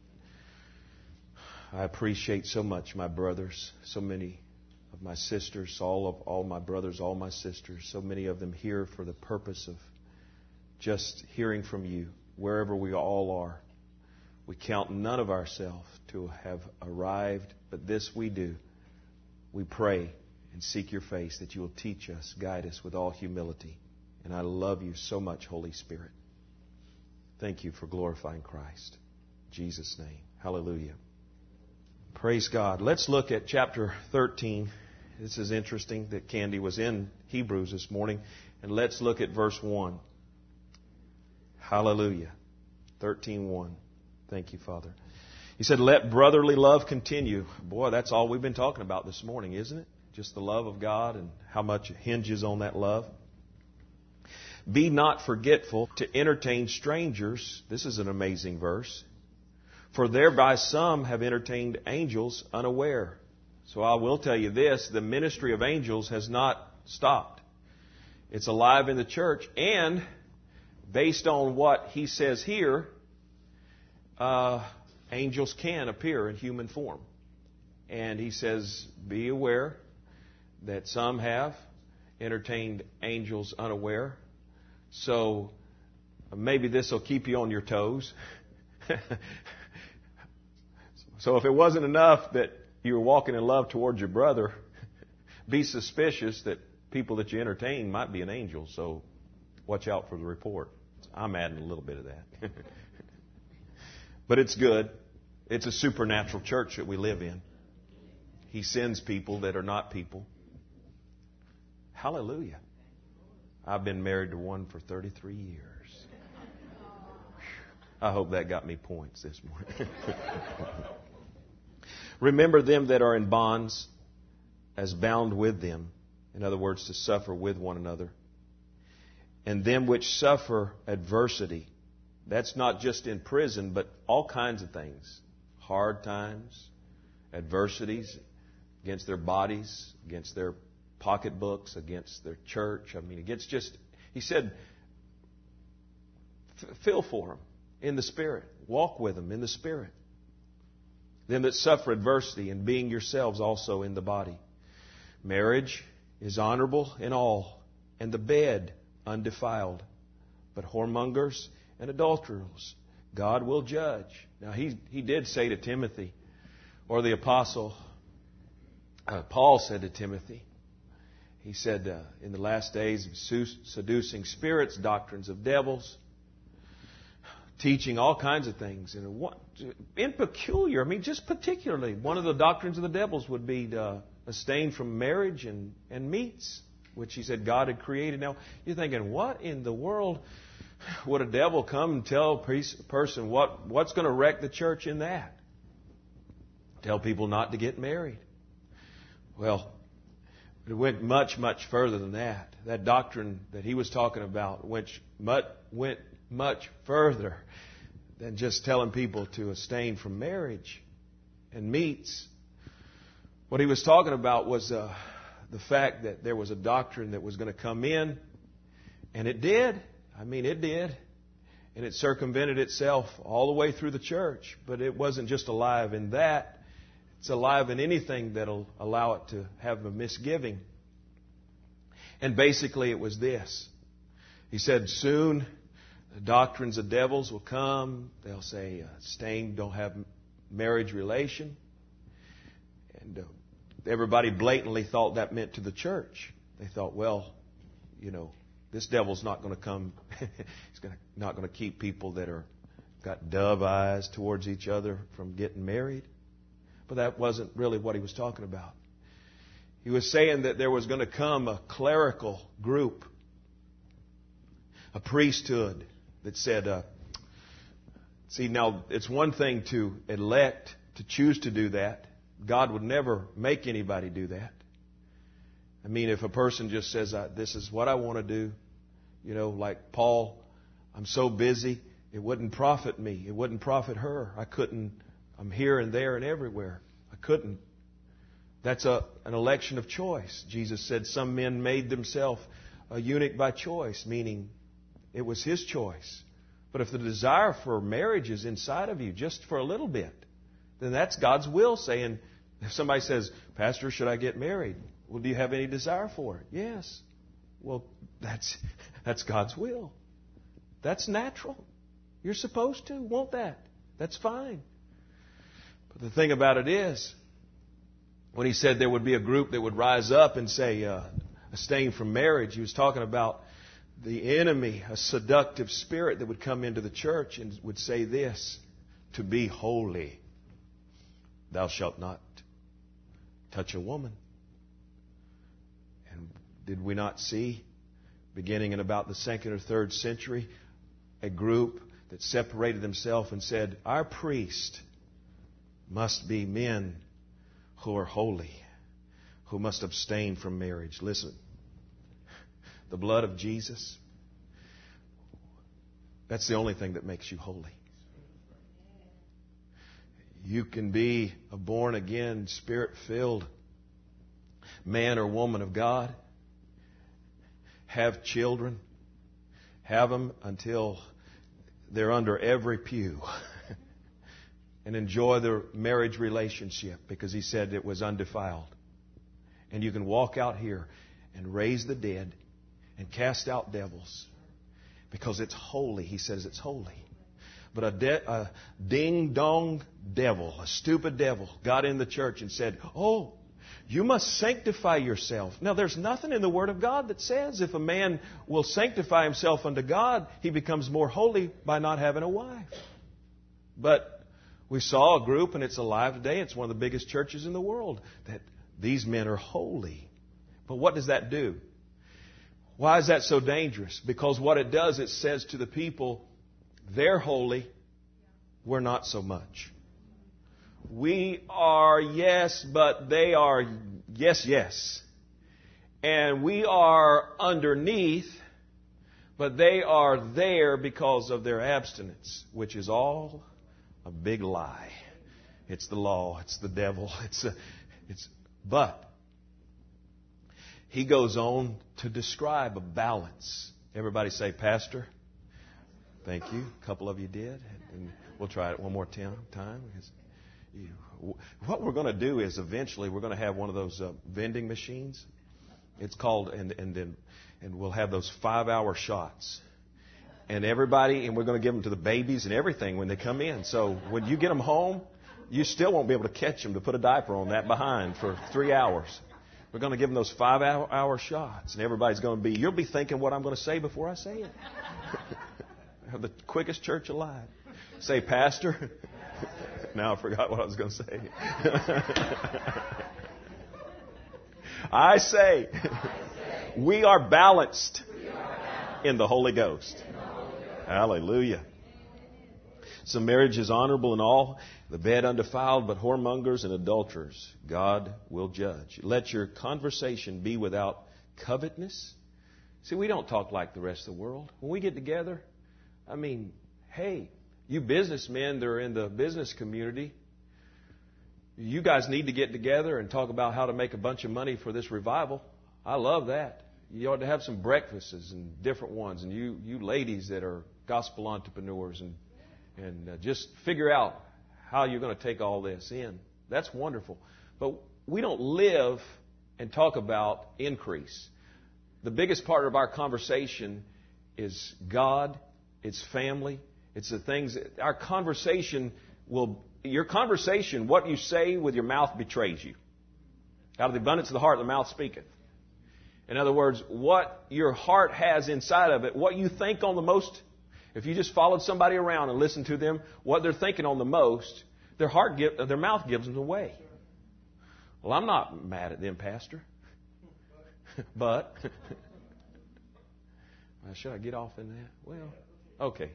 I appreciate so much my brothers, so many of my sisters, all my brothers, all my sisters, so many of them here for the purpose of just hearing from you, wherever we all are. We count none of ourselves to have arrived, but this we do. We pray and seek your face that you will teach us, guide us with all humility. And I love you so much, Holy Spirit. Thank you for glorifying Christ. In Jesus' name. Hallelujah. Praise God. Let's look at chapter 13. This is interesting that Candy was in Hebrews this morning. And let's look at verse 1. Hallelujah. 13:1. Thank you, Father. He said, let brotherly love continue. Boy, that's all we've been talking about this morning, isn't it? Just the love of God and how much it hinges on that love. Be not forgetful to entertain strangers. This is an amazing verse. For thereby some have entertained angels unaware. So I will tell you this, the ministry of angels has not stopped. It's alive in the church. And based on what he says here, angels can appear in human form. And he says, be aware that some have entertained angels unaware. So maybe this will keep you on your toes. So if it wasn't enough that you were walking in love towards your brother, be suspicious that people that you entertain might be an angel. So watch out for the report. I'm adding a little bit of that. But it's good. It's a supernatural church that we live in. He sends people that are not people. Hallelujah. I've been married to one for 33 years. I hope that got me points this morning. Remember them that are in bonds as bound with them. In other words, to suffer with one another. And them which suffer adversity. That's not just in prison, but all kinds of things. Hard times, adversities against their bodies, against their pocketbooks, against their church. I mean, against just, he said, feel for them in the Spirit. Walk with them in the Spirit. Them that suffer adversity, and being yourselves also in the body. Marriage is honorable in all, and the bed undefiled. But whoremongers and adulterers God will judge. Now, he did say to Timothy, or the apostle Paul said to Timothy, he said, in the last days, seducing spirits, doctrines of devils, teaching all kinds of things. And in peculiar, just particularly, one of the doctrines of the devils would be abstain from marriage and meats, which he said God had created. Now, you're thinking, what in the world would a devil come and tell a person what's going to wreck the church in that? Tell people not to get married. Well, it went much, much further than that. That doctrine that he was talking about went much further than just telling people to abstain from marriage and meats. What he was talking about was the fact that there was a doctrine that was going to come in, and it did. It did. And it circumvented itself all the way through the church. But it wasn't just alive in that. It's alive in anything that'll allow it to have a misgiving. And basically it was this. He said, soon the doctrines of devils will come. They'll say, abstain, don't have marriage relation. And everybody blatantly thought that meant to the church. They thought, well, this devil's not going to come. He's not going to keep people that are got dove eyes towards each other from getting married. But that wasn't really what he was talking about. He was saying that there was going to come a clerical group, a priesthood that said, see, now it's one thing to elect, to choose to do that. God would never make anybody do that. If a person just says, this is what I want to do, like Paul, I'm so busy, it wouldn't profit me. It wouldn't profit her. I'm here and there and everywhere. I couldn't. That's an election of choice. Jesus said some men made themselves a eunuch by choice, meaning it was his choice. But if the desire for marriage is inside of you just for a little bit, then that's God's will saying, if somebody says, Pastor, should I get married? Well, do you have any desire for it? Yes. Well, that's God's will. That's natural. You're supposed to want that. That's fine. But the thing about it is, when he said there would be a group that would rise up and say, abstain from marriage, he was talking about the enemy, a seductive spirit that would come into the church and would say this, to be holy, thou shalt not touch a woman. And did we not see, beginning in about the 2nd or 3rd century, a group that separated themselves and said, our priest must be men who are holy, who must abstain from marriage. Listen, the blood of Jesus, that's the only thing that makes you holy. You can be a born-again, Spirit-filled man or woman of God, have children, have them until they're under every pew, and enjoy their marriage relationship because he said it was undefiled. And you can walk out here and raise the dead and cast out devils because it's holy. He says it's holy. But a ding-dong devil, a stupid devil, got in the church and said, oh, you must sanctify yourself. Now, there's nothing in the Word of God that says if a man will sanctify himself unto God, he becomes more holy by not having a wife. But we saw a group, and it's alive today. It's one of the biggest churches in the world, that these men are holy. But what does that do? Why is that so dangerous? Because what it does, it says to the people, they're holy, we're not so much. We are yes, but they are yes, yes. And we are underneath, but they are there because of their abstinence, which is all a big lie. It's the law. It's the devil. But he goes on to describe a balance. Everybody say, Pastor. Thank you. A couple of you did. And we'll try it one more time. What we're going to do is eventually we're going to have one of those vending machines. It's called, and we'll have those 5-hour shots. And everybody, and we're going to give them to the babies and everything when they come in. So when you get them home, you still won't be able to catch them to put a diaper on that behind for 3 hours. We're going to give them those 5-hour shots. And everybody's going to be, you'll be thinking what I'm going to say before I say it. The quickest church alive. Say, Pastor. Now I forgot what I was going to say. I say, we are balanced in the Holy Ghost. Hallelujah. So marriage is honorable in all, the bed undefiled, but whoremongers and adulterers God will judge. Let your conversation be without covetousness. See, we don't talk like the rest of the world. When we get together, I mean, hey, you businessmen that are in the business community, you guys need to get together and talk about how to make a bunch of money for this revival. I love that. You ought to have some breakfasts and different ones. And you ladies that are gospel entrepreneurs and just figure out how you're going to take all this in. That's wonderful. But we don't live and talk about increase. The biggest part of our conversation is God, it's family, it's the things that our conversation your conversation, what you say with your mouth betrays you. Out of the abundance of the heart, the mouth speaketh. In other words, what your heart has inside of it, what you think on the most, if you just followed somebody around and listened to them, what they're thinking on the most, their mouth gives them away. Well, I'm not mad at them, Pastor. But, should I get off in that? Well, okay.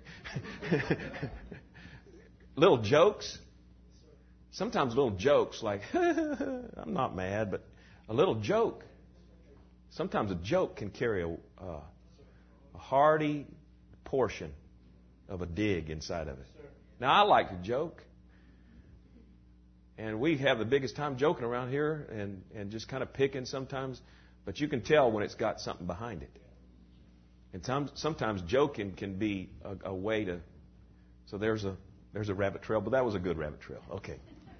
Little jokes. Sometimes little jokes like, I'm not mad, but a little joke. Sometimes a joke can carry a hearty portion of a dig inside of it. Now, I like to joke. And we have the biggest time joking around here and just kind of picking sometimes. But you can tell when it's got something behind it. And sometimes joking can be a way to... So there's a rabbit trail, but that was a good rabbit trail. Okay.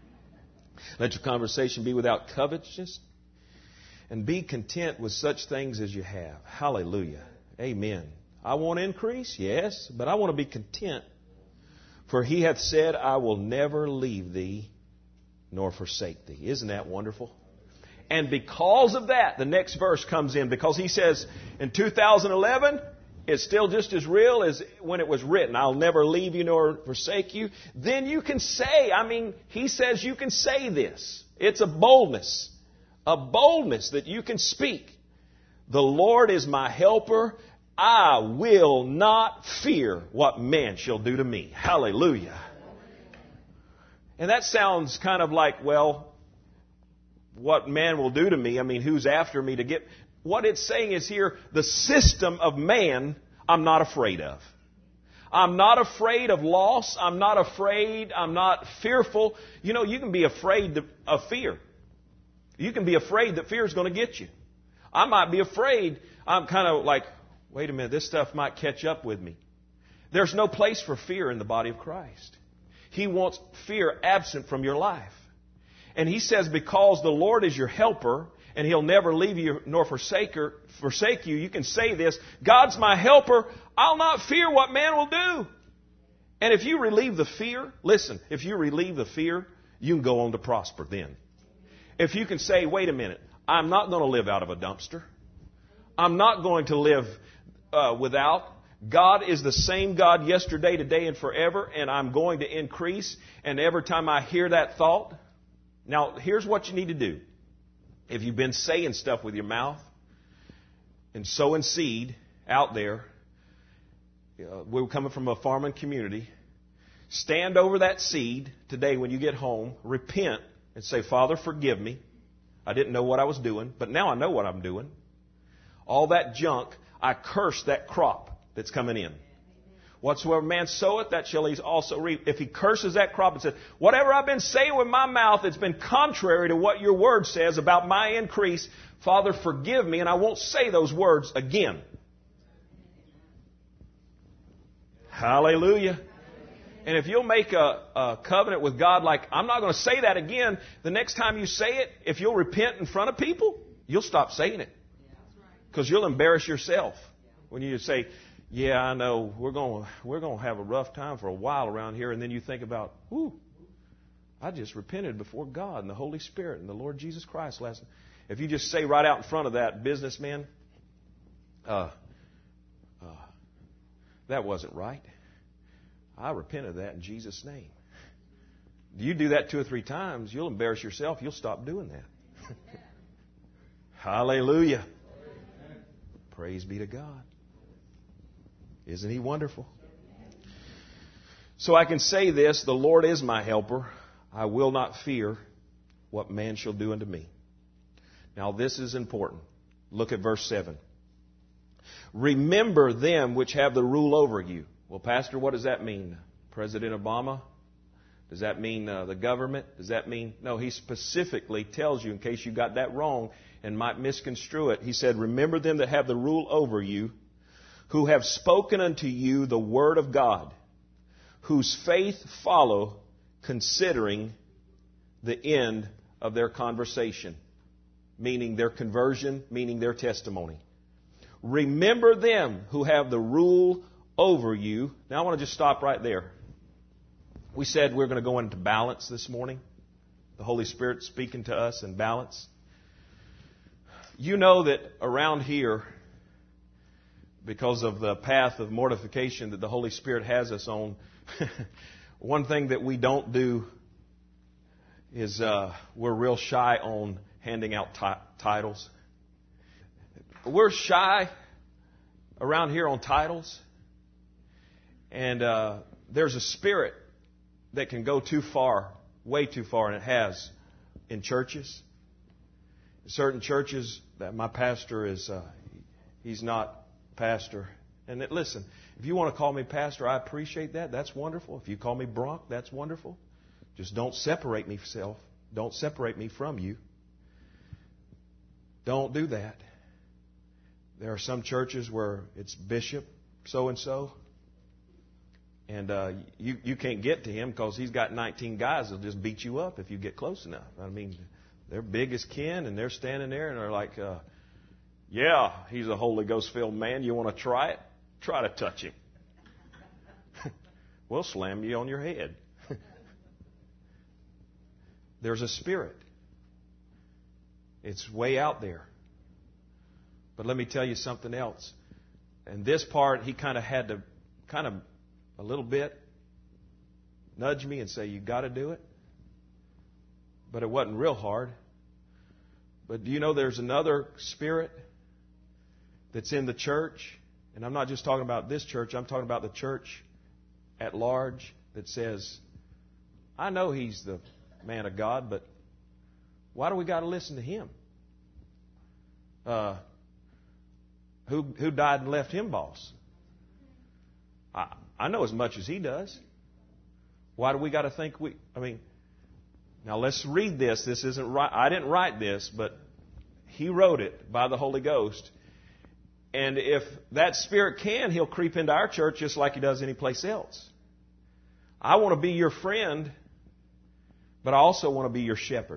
Let your conversation be without covetousness. And be content with such things as you have. Hallelujah. Amen. I want to increase, yes, but I want to be content. For he hath said, I will never leave thee nor forsake thee. Isn't that wonderful? And because of that, the next verse comes in. Because he says, in 2011, it's still just as real as when it was written. I'll never leave you nor forsake you. Then you can say, he says you can say this. It's a boldness that you can speak. The Lord is my helper. I will not fear what man shall do to me. Hallelujah. And that sounds kind of like, well, what man will do to me? Who's after me to get... What it's saying is here, the system of man, I'm not afraid of. I'm not afraid of loss. I'm not afraid. I'm not fearful. You can be afraid of fear. You can be afraid that fear is going to get you. I might be afraid. I'm kind of like, wait a minute, this stuff might catch up with me. There's no place for fear in the body of Christ. He wants fear absent from your life. And he says, because the Lord is your helper, and he'll never leave you nor forsake you, you can say this, God's my helper, I'll not fear what man will do. And if you relieve the fear, listen, if you relieve the fear, you can go on to prosper then. If you can say, wait a minute, I'm not going to live out of a dumpster. I'm not going to live without. God is the same God yesterday, today, and forever, and I'm going to increase. And every time I hear that thought, now here's what you need to do. If you've been saying stuff with your mouth and sowing seed out there, we're coming from a farming community, stand over that seed today when you get home, repent, and say, Father, forgive me. I didn't know what I was doing, but now I know what I'm doing. All that junk, I curse that crop that's coming in. Whatsoever man soweth, that shall he also reap. If he curses that crop and says, whatever I've been saying with my mouth, it's been contrary to what your word says about my increase, Father, forgive me, and I won't say those words again. Hallelujah. And if you'll make a covenant with God like, I'm not going to say that again, the next time you say it, if you'll repent in front of people, you'll stop saying it. Because you'll embarrass yourself when you say, yeah, I know we're going to have a rough time for a while around here, and then you think about, ooh, I just repented before God and the Holy Spirit and the Lord Jesus Christ last night. If you just say right out in front of that businessman, that wasn't right. I repent of that in Jesus' name. You do that 2 or 3 times, you'll embarrass yourself. You'll stop doing that. Hallelujah. Praise be to God. Isn't He wonderful? So I can say this, the Lord is my helper. I will not fear what man shall do unto me. Now this is important. Look at verse 7. Remember them which have the rule over you. Well, Pastor, what does that mean? President Obama? Does that mean the government? Does that mean... No, he specifically tells you, in case you got that wrong and might misconstrue it. He said, remember them that have the rule over you, who have spoken unto you the word of God, whose faith follow, considering the end of their conversation, meaning their conversion, meaning their testimony. Remember them who have the rule over you. Now I want to just stop right there. We said we're going to go into balance this morning. The Holy Spirit speaking to us in balance. You know that around here, because of the path of mortification that the Holy Spirit has us on, one thing that we don't do is we're real shy on handing out titles. We're shy around here on titles. And there's a spirit that can go too far, way too far, and it has in churches. Certain churches that my pastor is, he's not pastor. And listen, if you want to call me pastor, I appreciate that. That's wonderful. If you call me Bronk, that's wonderful. Just don't separate me, self. Don't separate me from you. Don't do that. There are some churches where it's bishop so-and-so. And you can't get to him because he's got 19 guys that'll just beat you up if you get close enough. I mean, they're big as kin, and they're standing there, and they're like, yeah, he's a Holy Ghost-filled man. You want to try it? Try to touch him. We'll slam you on your head. There's a spirit. It's way out there. But let me tell you something else. And this part, he kind of had to a little bit nudge me and say, you got to do it. But it wasn't real hard. But do you know there's another spirit that's in the church? And I'm not just talking about this church. I'm talking about the church at large that says, I know he's the man of God, but why do we got to listen to him? Who died and left him boss? I know as much as he does. Why do we got to think now let's read this. This isn't right. I didn't write this, but he wrote it by the Holy Ghost. And if that spirit can, he'll creep into our church just like he does any place else. I want to be your friend, but I also want to be your shepherd.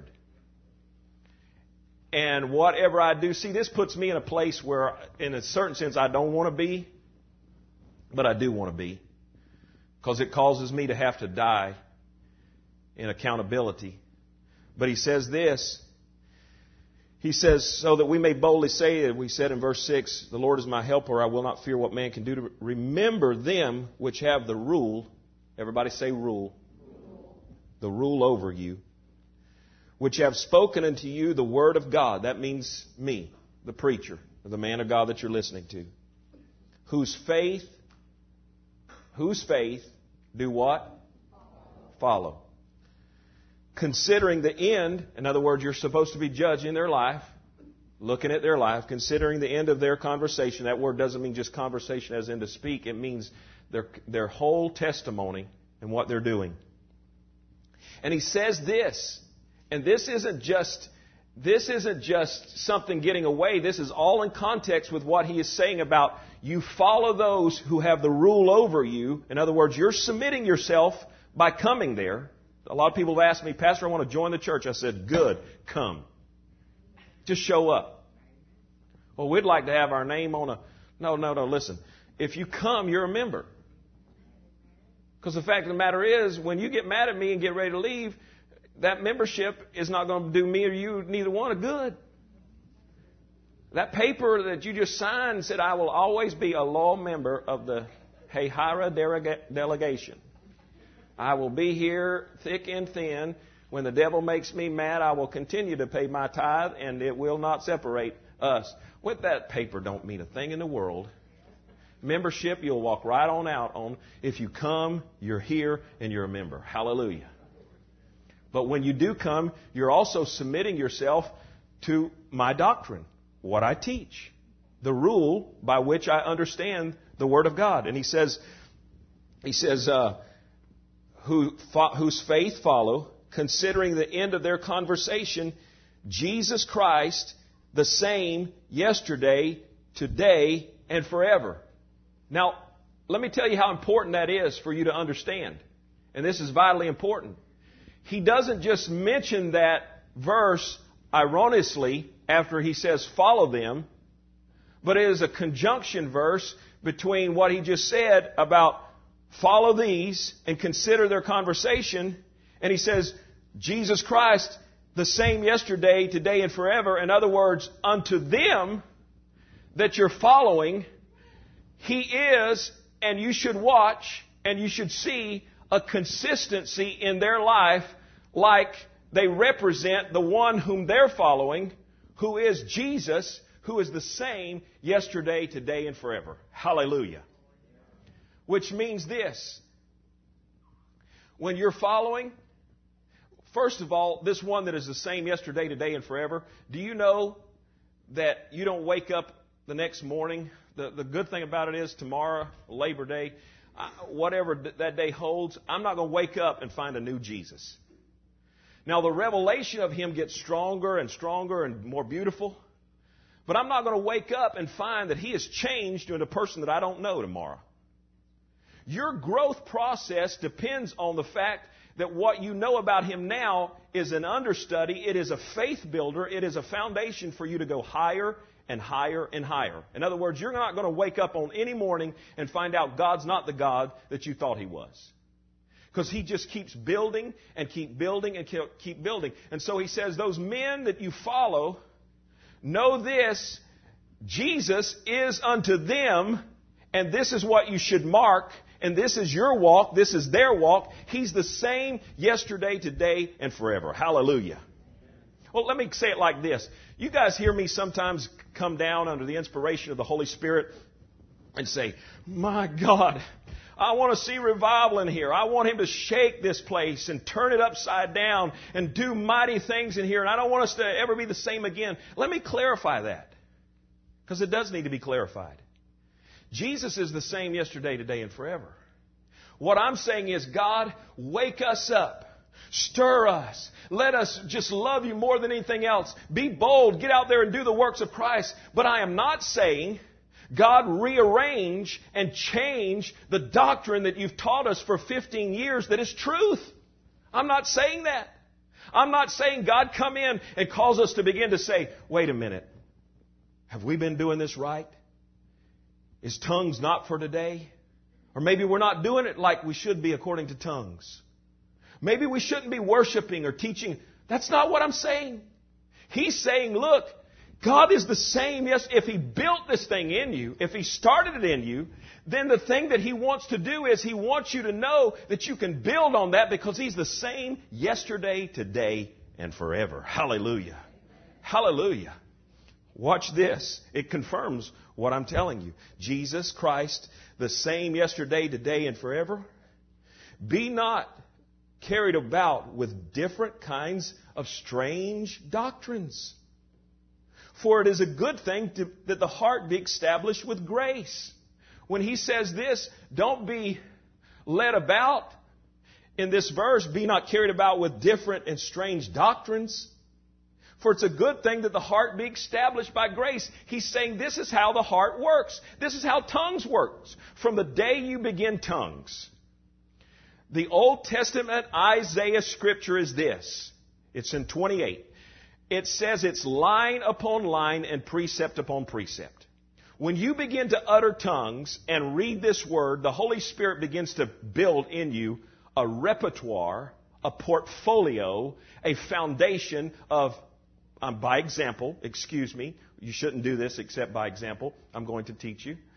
And whatever I do, see, this puts me in a place where, in a certain sense, I don't want to be, but I do want to be. Because it causes me to have to die in accountability. But he says this. He says, so that we may boldly say, we said in verse 6, the Lord is my helper, I will not fear what man can do to remember them which have the rule. Everybody say rule. The rule over you. Which have spoken unto you the word of God. That means me, the preacher, or the man of God that you're listening to. Whose faith do what? Follow. Considering the end, in other words, you're supposed to be judging their life, looking at their life, considering the end of their conversation. That word doesn't mean just conversation as in to speak. It means their whole testimony and what they're doing. And he says this, and this isn't just something getting away. This is all in context with what he is saying about you follow those who have the rule over you. In other words, you're submitting yourself by coming there. A lot of people have asked me, Pastor, I want to join the church. I said, good, come. Just show up. Well, we'd like to have our name on a... No, listen. if you come, you're a member. Because the fact of the matter is, when you get mad at me and get ready to leave, that membership is not going to do me or you, neither one, a good. That paper that you just signed said, I will always be a loyal member of the Hehira delegation. I will be here thick and thin. When the devil makes me mad, I will continue to pay my tithe, and it will not separate us. With that paper don't mean a thing in the world. Membership, you'll walk right on out on. If you come, you're here, and you're a member. Hallelujah. But when you do come, you're also submitting yourself to my doctrine, what I teach, the rule by which I understand the Word of God. And he says, whose faith follow, considering the end of their conversation, Jesus Christ, the same yesterday, today, and forever. Now, let me tell you how important that is for you to understand. And this is vitally important. He doesn't just mention that verse erroneously after he says follow them, but it is a conjunction verse between what he just said about follow these and consider their conversation. And he says, Jesus Christ, the same yesterday, today, and forever. In other words, unto them that you're following, He is, and you should watch, and you should see a consistency in their life like they represent the one whom they're following, who is Jesus, who is the same yesterday, today, and forever. Hallelujah. Which means this. When you're following, first of all, this one that is the same yesterday, today, and forever, do you know that you don't wake up the next morning? The good thing about it is tomorrow, Labor Day, whatever that day holds, I'm not going to wake up and find a new Jesus. Now, the revelation of Him gets stronger and stronger and more beautiful. But I'm not going to wake up and find that He has changed into a person that I don't know tomorrow. Your growth process depends on the fact that what you know about Him now is an understudy. It is a faith builder. It is a foundation for you to go higher and higher and higher. In other words, you're not going to wake up on any morning and find out God's not the God that you thought He was. Because He just keeps building and keep building and keep building. And so He says, those men that you follow, know this, Jesus is unto them, and this is what you should mark, and this is your walk, this is their walk. He's the same yesterday, today, and forever. Hallelujah. Well, let me say it like this. You guys hear me sometimes come down under the inspiration of the Holy Spirit and say, my God, I want to see revival in here. I want Him to shake this place and turn it upside down and do mighty things in here. And I don't want us to ever be the same again. Let me clarify that, because it does need to be clarified. Jesus is the same yesterday, today, and forever. What I'm saying is, God, wake us up. Stir us. Let us just love You more than anything else. Be bold. Get out there and do the works of Christ. But I am not saying, God, rearrange and change the doctrine that You've taught us for 15 years that is truth. I'm not saying that. I'm not saying, God, come in and cause us to begin to say, wait a minute. Have we been doing this right? Is tongues not for today? Or maybe we're not doing it like we should be according to tongues. Maybe we shouldn't be worshiping or teaching. That's not what I'm saying. He's saying, look, God is the same. Yes, if He built this thing in you, if He started it in you, then the thing that He wants to do is He wants you to know that you can build on that, because He's the same yesterday, today, and forever. Hallelujah. Hallelujah. Watch this. It confirms what I'm telling you. Jesus Christ, the same yesterday, today, and forever. Be not carried about with different kinds of strange doctrines. For it is a good thing that the heart be established with grace. When he says this, don't be led about in this verse, be not carried about with different and strange doctrines. For it's a good thing that the heart be established by grace. He's saying this is how the heart works. This is how tongues works. From the day you begin tongues. The Old Testament Isaiah scripture is this. It's in 28. It says it's line upon line and precept upon precept. When you begin to utter tongues and read this word, the Holy Spirit begins to build in you a repertoire, a portfolio, a foundation of, by example, excuse me, you shouldn't do this except by example. I'm going to teach you.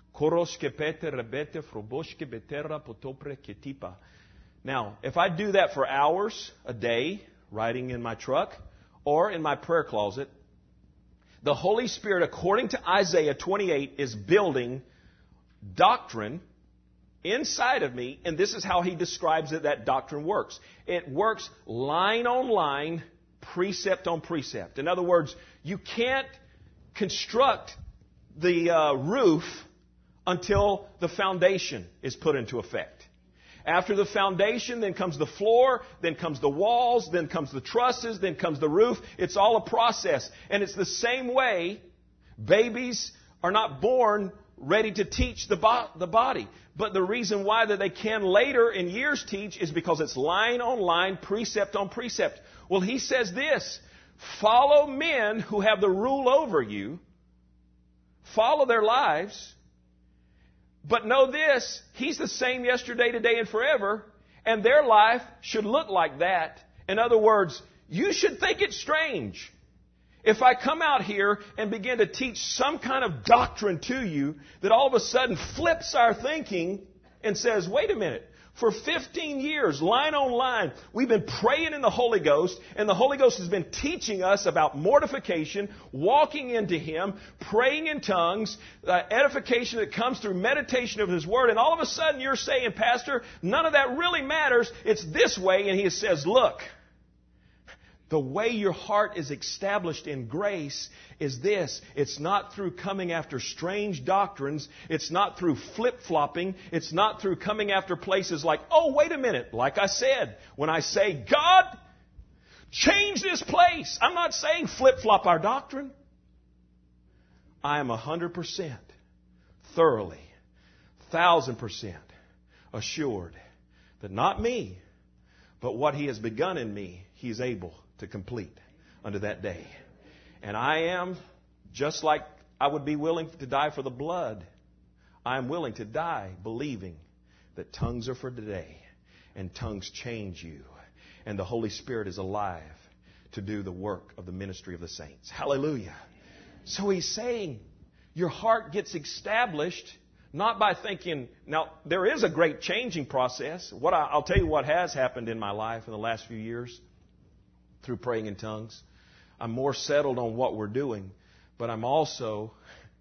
Now, if I do that for hours a day, riding in my truck or in my prayer closet, the Holy Spirit, according to Isaiah 28, is building doctrine inside of me, and this is how he describes it, that doctrine works. It works line on line, precept on precept. In other words, you can't construct the roof until the foundation is put into effect. After the foundation, then comes the floor, then comes the walls, then comes the trusses, then comes the roof. It's all a process. And it's the same way babies are not born ready to teach the body. But the reason why that they can later in years teach is because it's line on line, precept on precept. Well, he says this, follow men who have the rule over you, follow their lives. But know this, He's the same yesterday, today, and forever, and their life should look like that. In other words, you should think it's strange if I come out here and begin to teach some kind of doctrine to you that all of a sudden flips our thinking and says, wait a minute, for 15 years, line on line, we've been praying in the Holy Ghost, and the Holy Ghost has been teaching us about mortification, walking into Him, praying in tongues, edification that comes through meditation of His Word, and all of a sudden you're saying, Pastor, none of that really matters, it's this way, and He says, look, the way your heart is established in grace is this. It's not through coming after strange doctrines. It's not through flip-flopping. It's not through coming after places like, oh, wait a minute. Like I said, when I say, God, change this place. I'm not saying flip-flop our doctrine. I am 100% thoroughly, 1,000% assured that not me, but what He has begun in me, He is able to complete unto that day. And I am, just like I would be willing to die for the blood, I am willing to die believing that tongues are for today and tongues change you. And the Holy Spirit is alive to do the work of the ministry of the saints. Hallelujah. So he's saying your heart gets established not by thinking, now there is a great changing process. I'll tell you what has happened in my life in the last few years. Through praying in tongues. I'm more settled on what we're doing, but I'm also,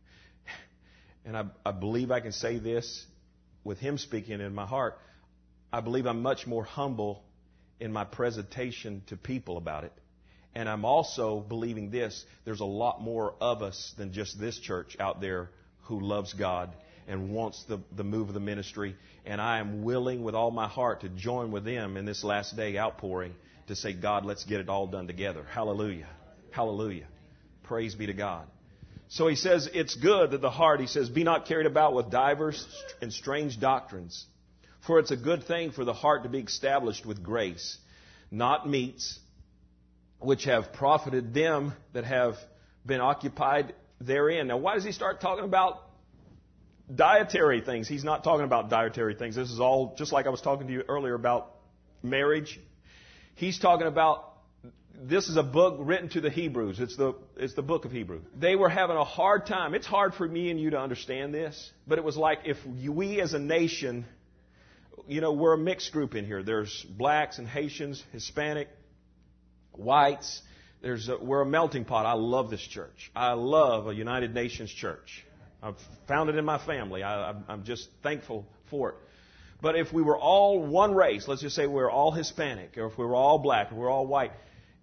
and I believe I can say this with Him speaking in my heart, I believe I'm much more humble in my presentation to people about it. And I'm also believing this, there's a lot more of us than just this church out there who loves God and wants the move of the ministry. And I am willing with all my heart to join with them in this last day outpouring to say, God, let's get it all done together. Hallelujah. Hallelujah. Praise be to God. So he says, it's good that the heart, he says, be not carried about with divers and strange doctrines. For it's a good thing for the heart to be established with grace, not meats, which have profited them that have been occupied therein. Now, why does he start talking about dietary things? He's not talking about dietary things. This is all just like I was talking to you earlier about marriage. He's talking about, this is a book written to the Hebrews. It's the book of Hebrews. They were having a hard time. It's hard for me and you to understand this, but it was like if we as a nation, we're a mixed group in here. There's blacks and Haitians, Hispanic, whites. We're a melting pot. I love this church. I love a United Nations church. I've found it in my family. I'm just thankful for it. But if we were all one race, let's just say we're all Hispanic, or if we were all black, or we're all white,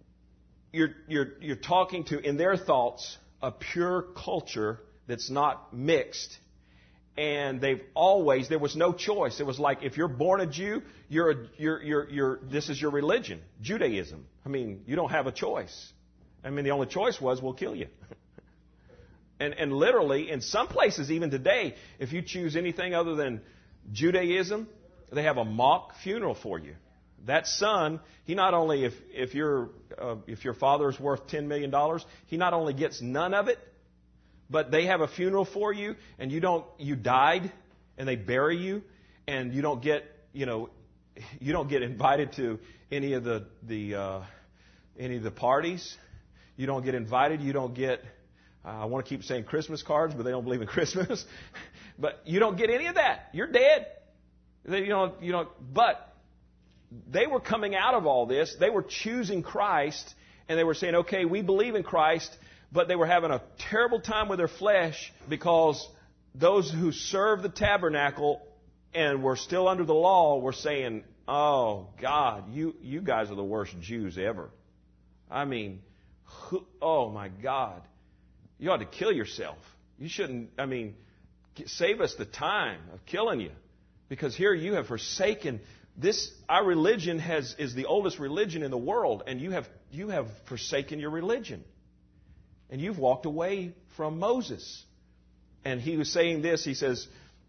you're talking to, in their thoughts, a pure culture that's not mixed. And there was no choice. It was like if you're born a Jew, this is your religion, Judaism. I mean, you don't have a choice. I mean, the only choice was, we'll kill you. And literally, in some places, even today, if you choose anything other than Judaism, they have a mock funeral for you. That son, he not only, if your father is worth $10 million, he not only gets none of it, but they have a funeral for you, and you died, and they bury you, and you don't get invited to any of the parties. You don't get invited. You don't get, I want to keep saying Christmas cards, but they don't believe in Christmas. But you don't get any of that. You're dead. But they were coming out of all this. They were choosing Christ, and they were saying, okay, we believe in Christ, but they were having a terrible time with their flesh because those who served the tabernacle and were still under the law were saying, oh, God, you guys are the worst Jews ever. I mean, oh, my God. You ought to kill yourself. You shouldn't, save us the time of killing you. Because here you have forsaken this. Our religion is the oldest religion in the world, and you have forsaken your religion. And you've walked away from Moses. And he was saying this, he says,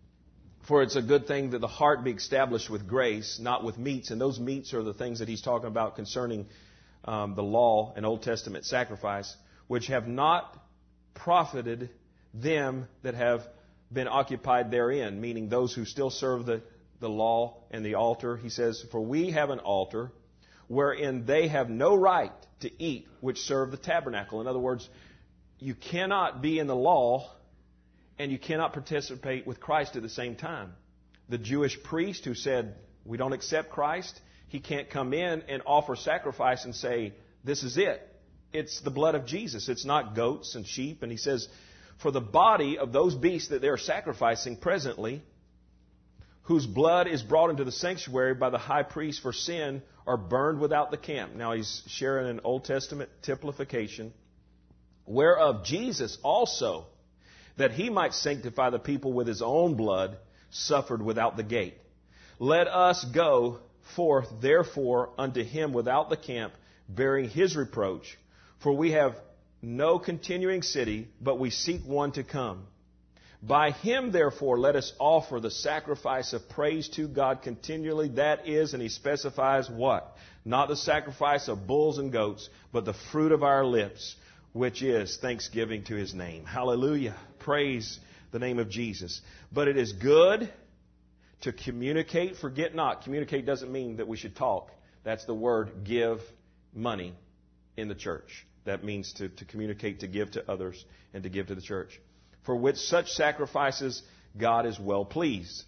for it's a good thing that the heart be established with grace, not with meats. And those meats are the things that he's talking about concerning the law and Old Testament sacrifice, which have not profited them that have been occupied therein, meaning those who still serve the law and the altar. He says, for we have an altar wherein they have no right to eat, which serve the tabernacle. In other words, you cannot be in the law and you cannot participate with Christ at the same time. The Jewish priest who said, we don't accept Christ, he can't come in and offer sacrifice and say, this is it. It's the blood of Jesus. It's not goats and sheep. And he says, for the body of those beasts that they're sacrificing presently, whose blood is brought into the sanctuary by the high priest for sin, are burned without the camp. Now he's sharing an Old Testament typification, whereof Jesus also, that he might sanctify the people with his own blood, suffered without the gate. Let us go forth, therefore, unto him without the camp, bearing his reproach. For we have no continuing city, but we seek one to come. By him, therefore, let us offer the sacrifice of praise to God continually. That is, and he specifies what? Not the sacrifice of bulls and goats, but the fruit of our lips, which is thanksgiving to his name. Hallelujah. Praise the name of Jesus. But it is good to communicate. Forget not. Communicate doesn't mean that we should talk. That's the word give money in the church. That means to communicate, to give to others, and to give to the church. For which such sacrifices God is well pleased.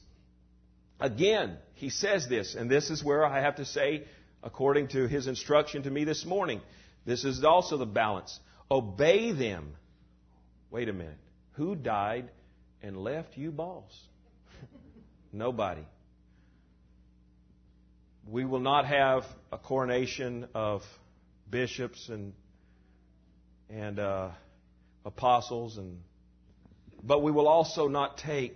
Again, he says this, and this is where I have to say, according to his instruction to me this morning, this is also the balance. Obey them. Wait a minute. Who died and left you balls? Nobody. We will not have a coronation of bishops and apostles, but we will also not take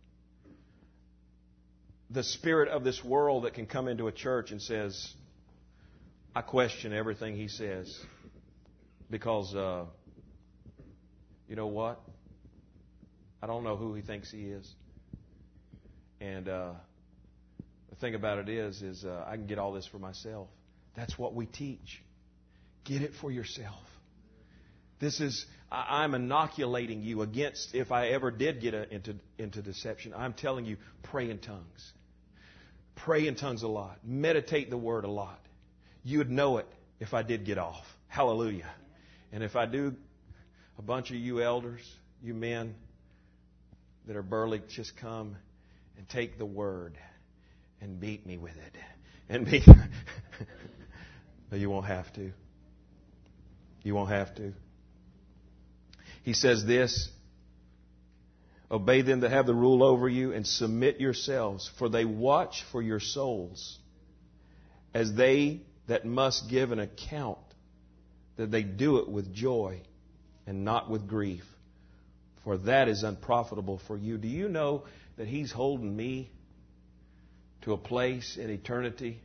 the spirit of this world that can come into a church and says, I question everything he says because you know what? I don't know who he thinks he is. And the thing about it is I can get all this for myself. That's what we teach. Get it for yourself. This is, I'm inoculating you against, if I ever did get into deception, I'm telling you, pray in tongues. Pray in tongues a lot. Meditate the Word a lot. You would know it if I did get off. Hallelujah. And if I do, a bunch of you elders, you men that are burly, just come and take the Word and beat me with it. And beat. No, you won't have to. You won't have to. He says this, obey them that have the rule over you and submit yourselves, for they watch for your souls as they that must give an account, that they do it with joy and not with grief, for that is unprofitable for you. Do you know that He's holding me to a place in eternity?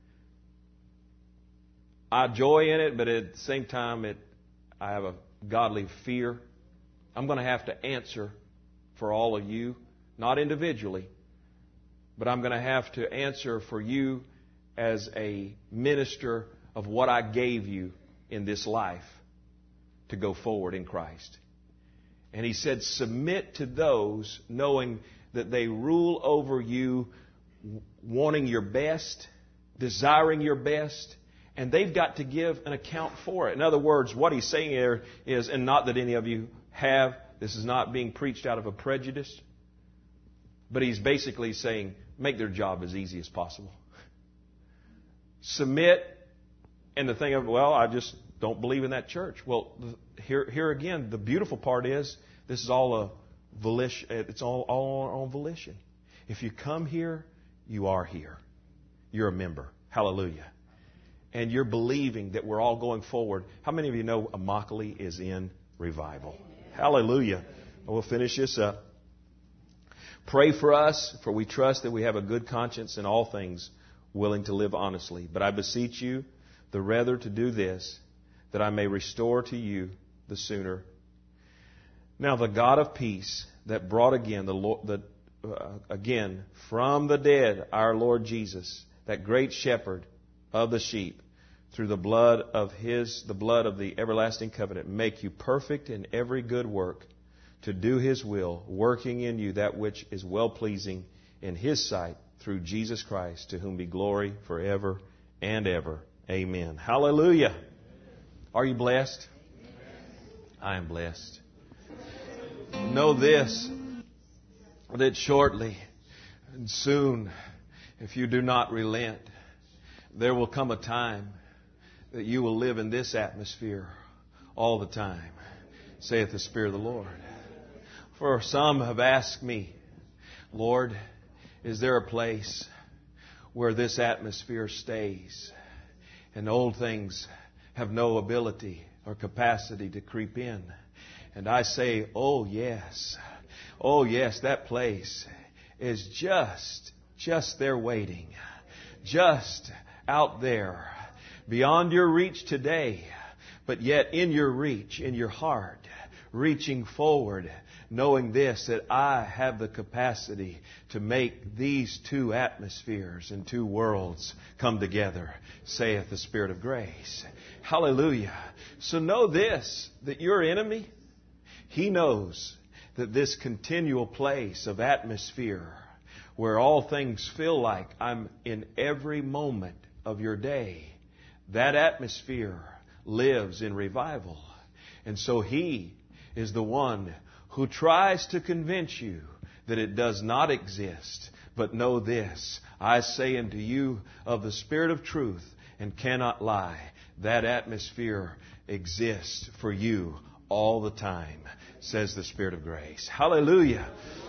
I joy in it, but at the same time, I have a godly fear. I'm going to have to answer for all of you, not individually, but I'm going to have to answer for you as a minister of what I gave you in this life to go forward in Christ. And he said, submit to those knowing that they rule over you, wanting your best, desiring your best, and they've got to give an account for it. In other words, what he's saying here is, and not that any of you have, this is not being preached out of a prejudice, but he's basically saying, make their job as easy as possible. Submit, and the thing of, well, I just don't believe in that church. Well, here again, the beautiful part is, this is all a volition. It's all on volition. If you come here, you are here. You're a member. Hallelujah. And you're believing that we're all going forward. How many of you know Immokalee is in revival? Hallelujah. We'll finish this up. Pray for us, for we trust that we have a good conscience in all things, willing to live honestly. But I beseech you, the rather to do this, that I may restore to you the sooner. Now the God of peace that brought again again from the dead our Lord Jesus, that great shepherd of the sheep, through the blood of the everlasting covenant, make you perfect in every good work, to do His will, working in you that which is well-pleasing in His sight, through Jesus Christ, to whom be glory forever and ever. Amen. Hallelujah. Are you blessed? I am blessed. Know this, that shortly and soon, if you do not relent, there will come a time that you will live in this atmosphere all the time, saith the Spirit of the Lord. For some have asked me, Lord, is there a place where this atmosphere stays and old things have no ability or capacity to creep in? And I say, oh yes, that place is just there waiting, just out there, beyond your reach today, but yet in your reach, in your heart, reaching forward, knowing this, that I have the capacity to make these two atmospheres and two worlds come together, saith the Spirit of grace. Hallelujah. So know this, that your enemy, he knows that this continual place of atmosphere where all things feel like I'm in every moment of your day, that atmosphere lives in revival. And so he is the one who tries to convince you that it does not exist. But know this, I say unto you of the Spirit of truth and cannot lie, that atmosphere exists for you all the time, says the Spirit of grace. Hallelujah.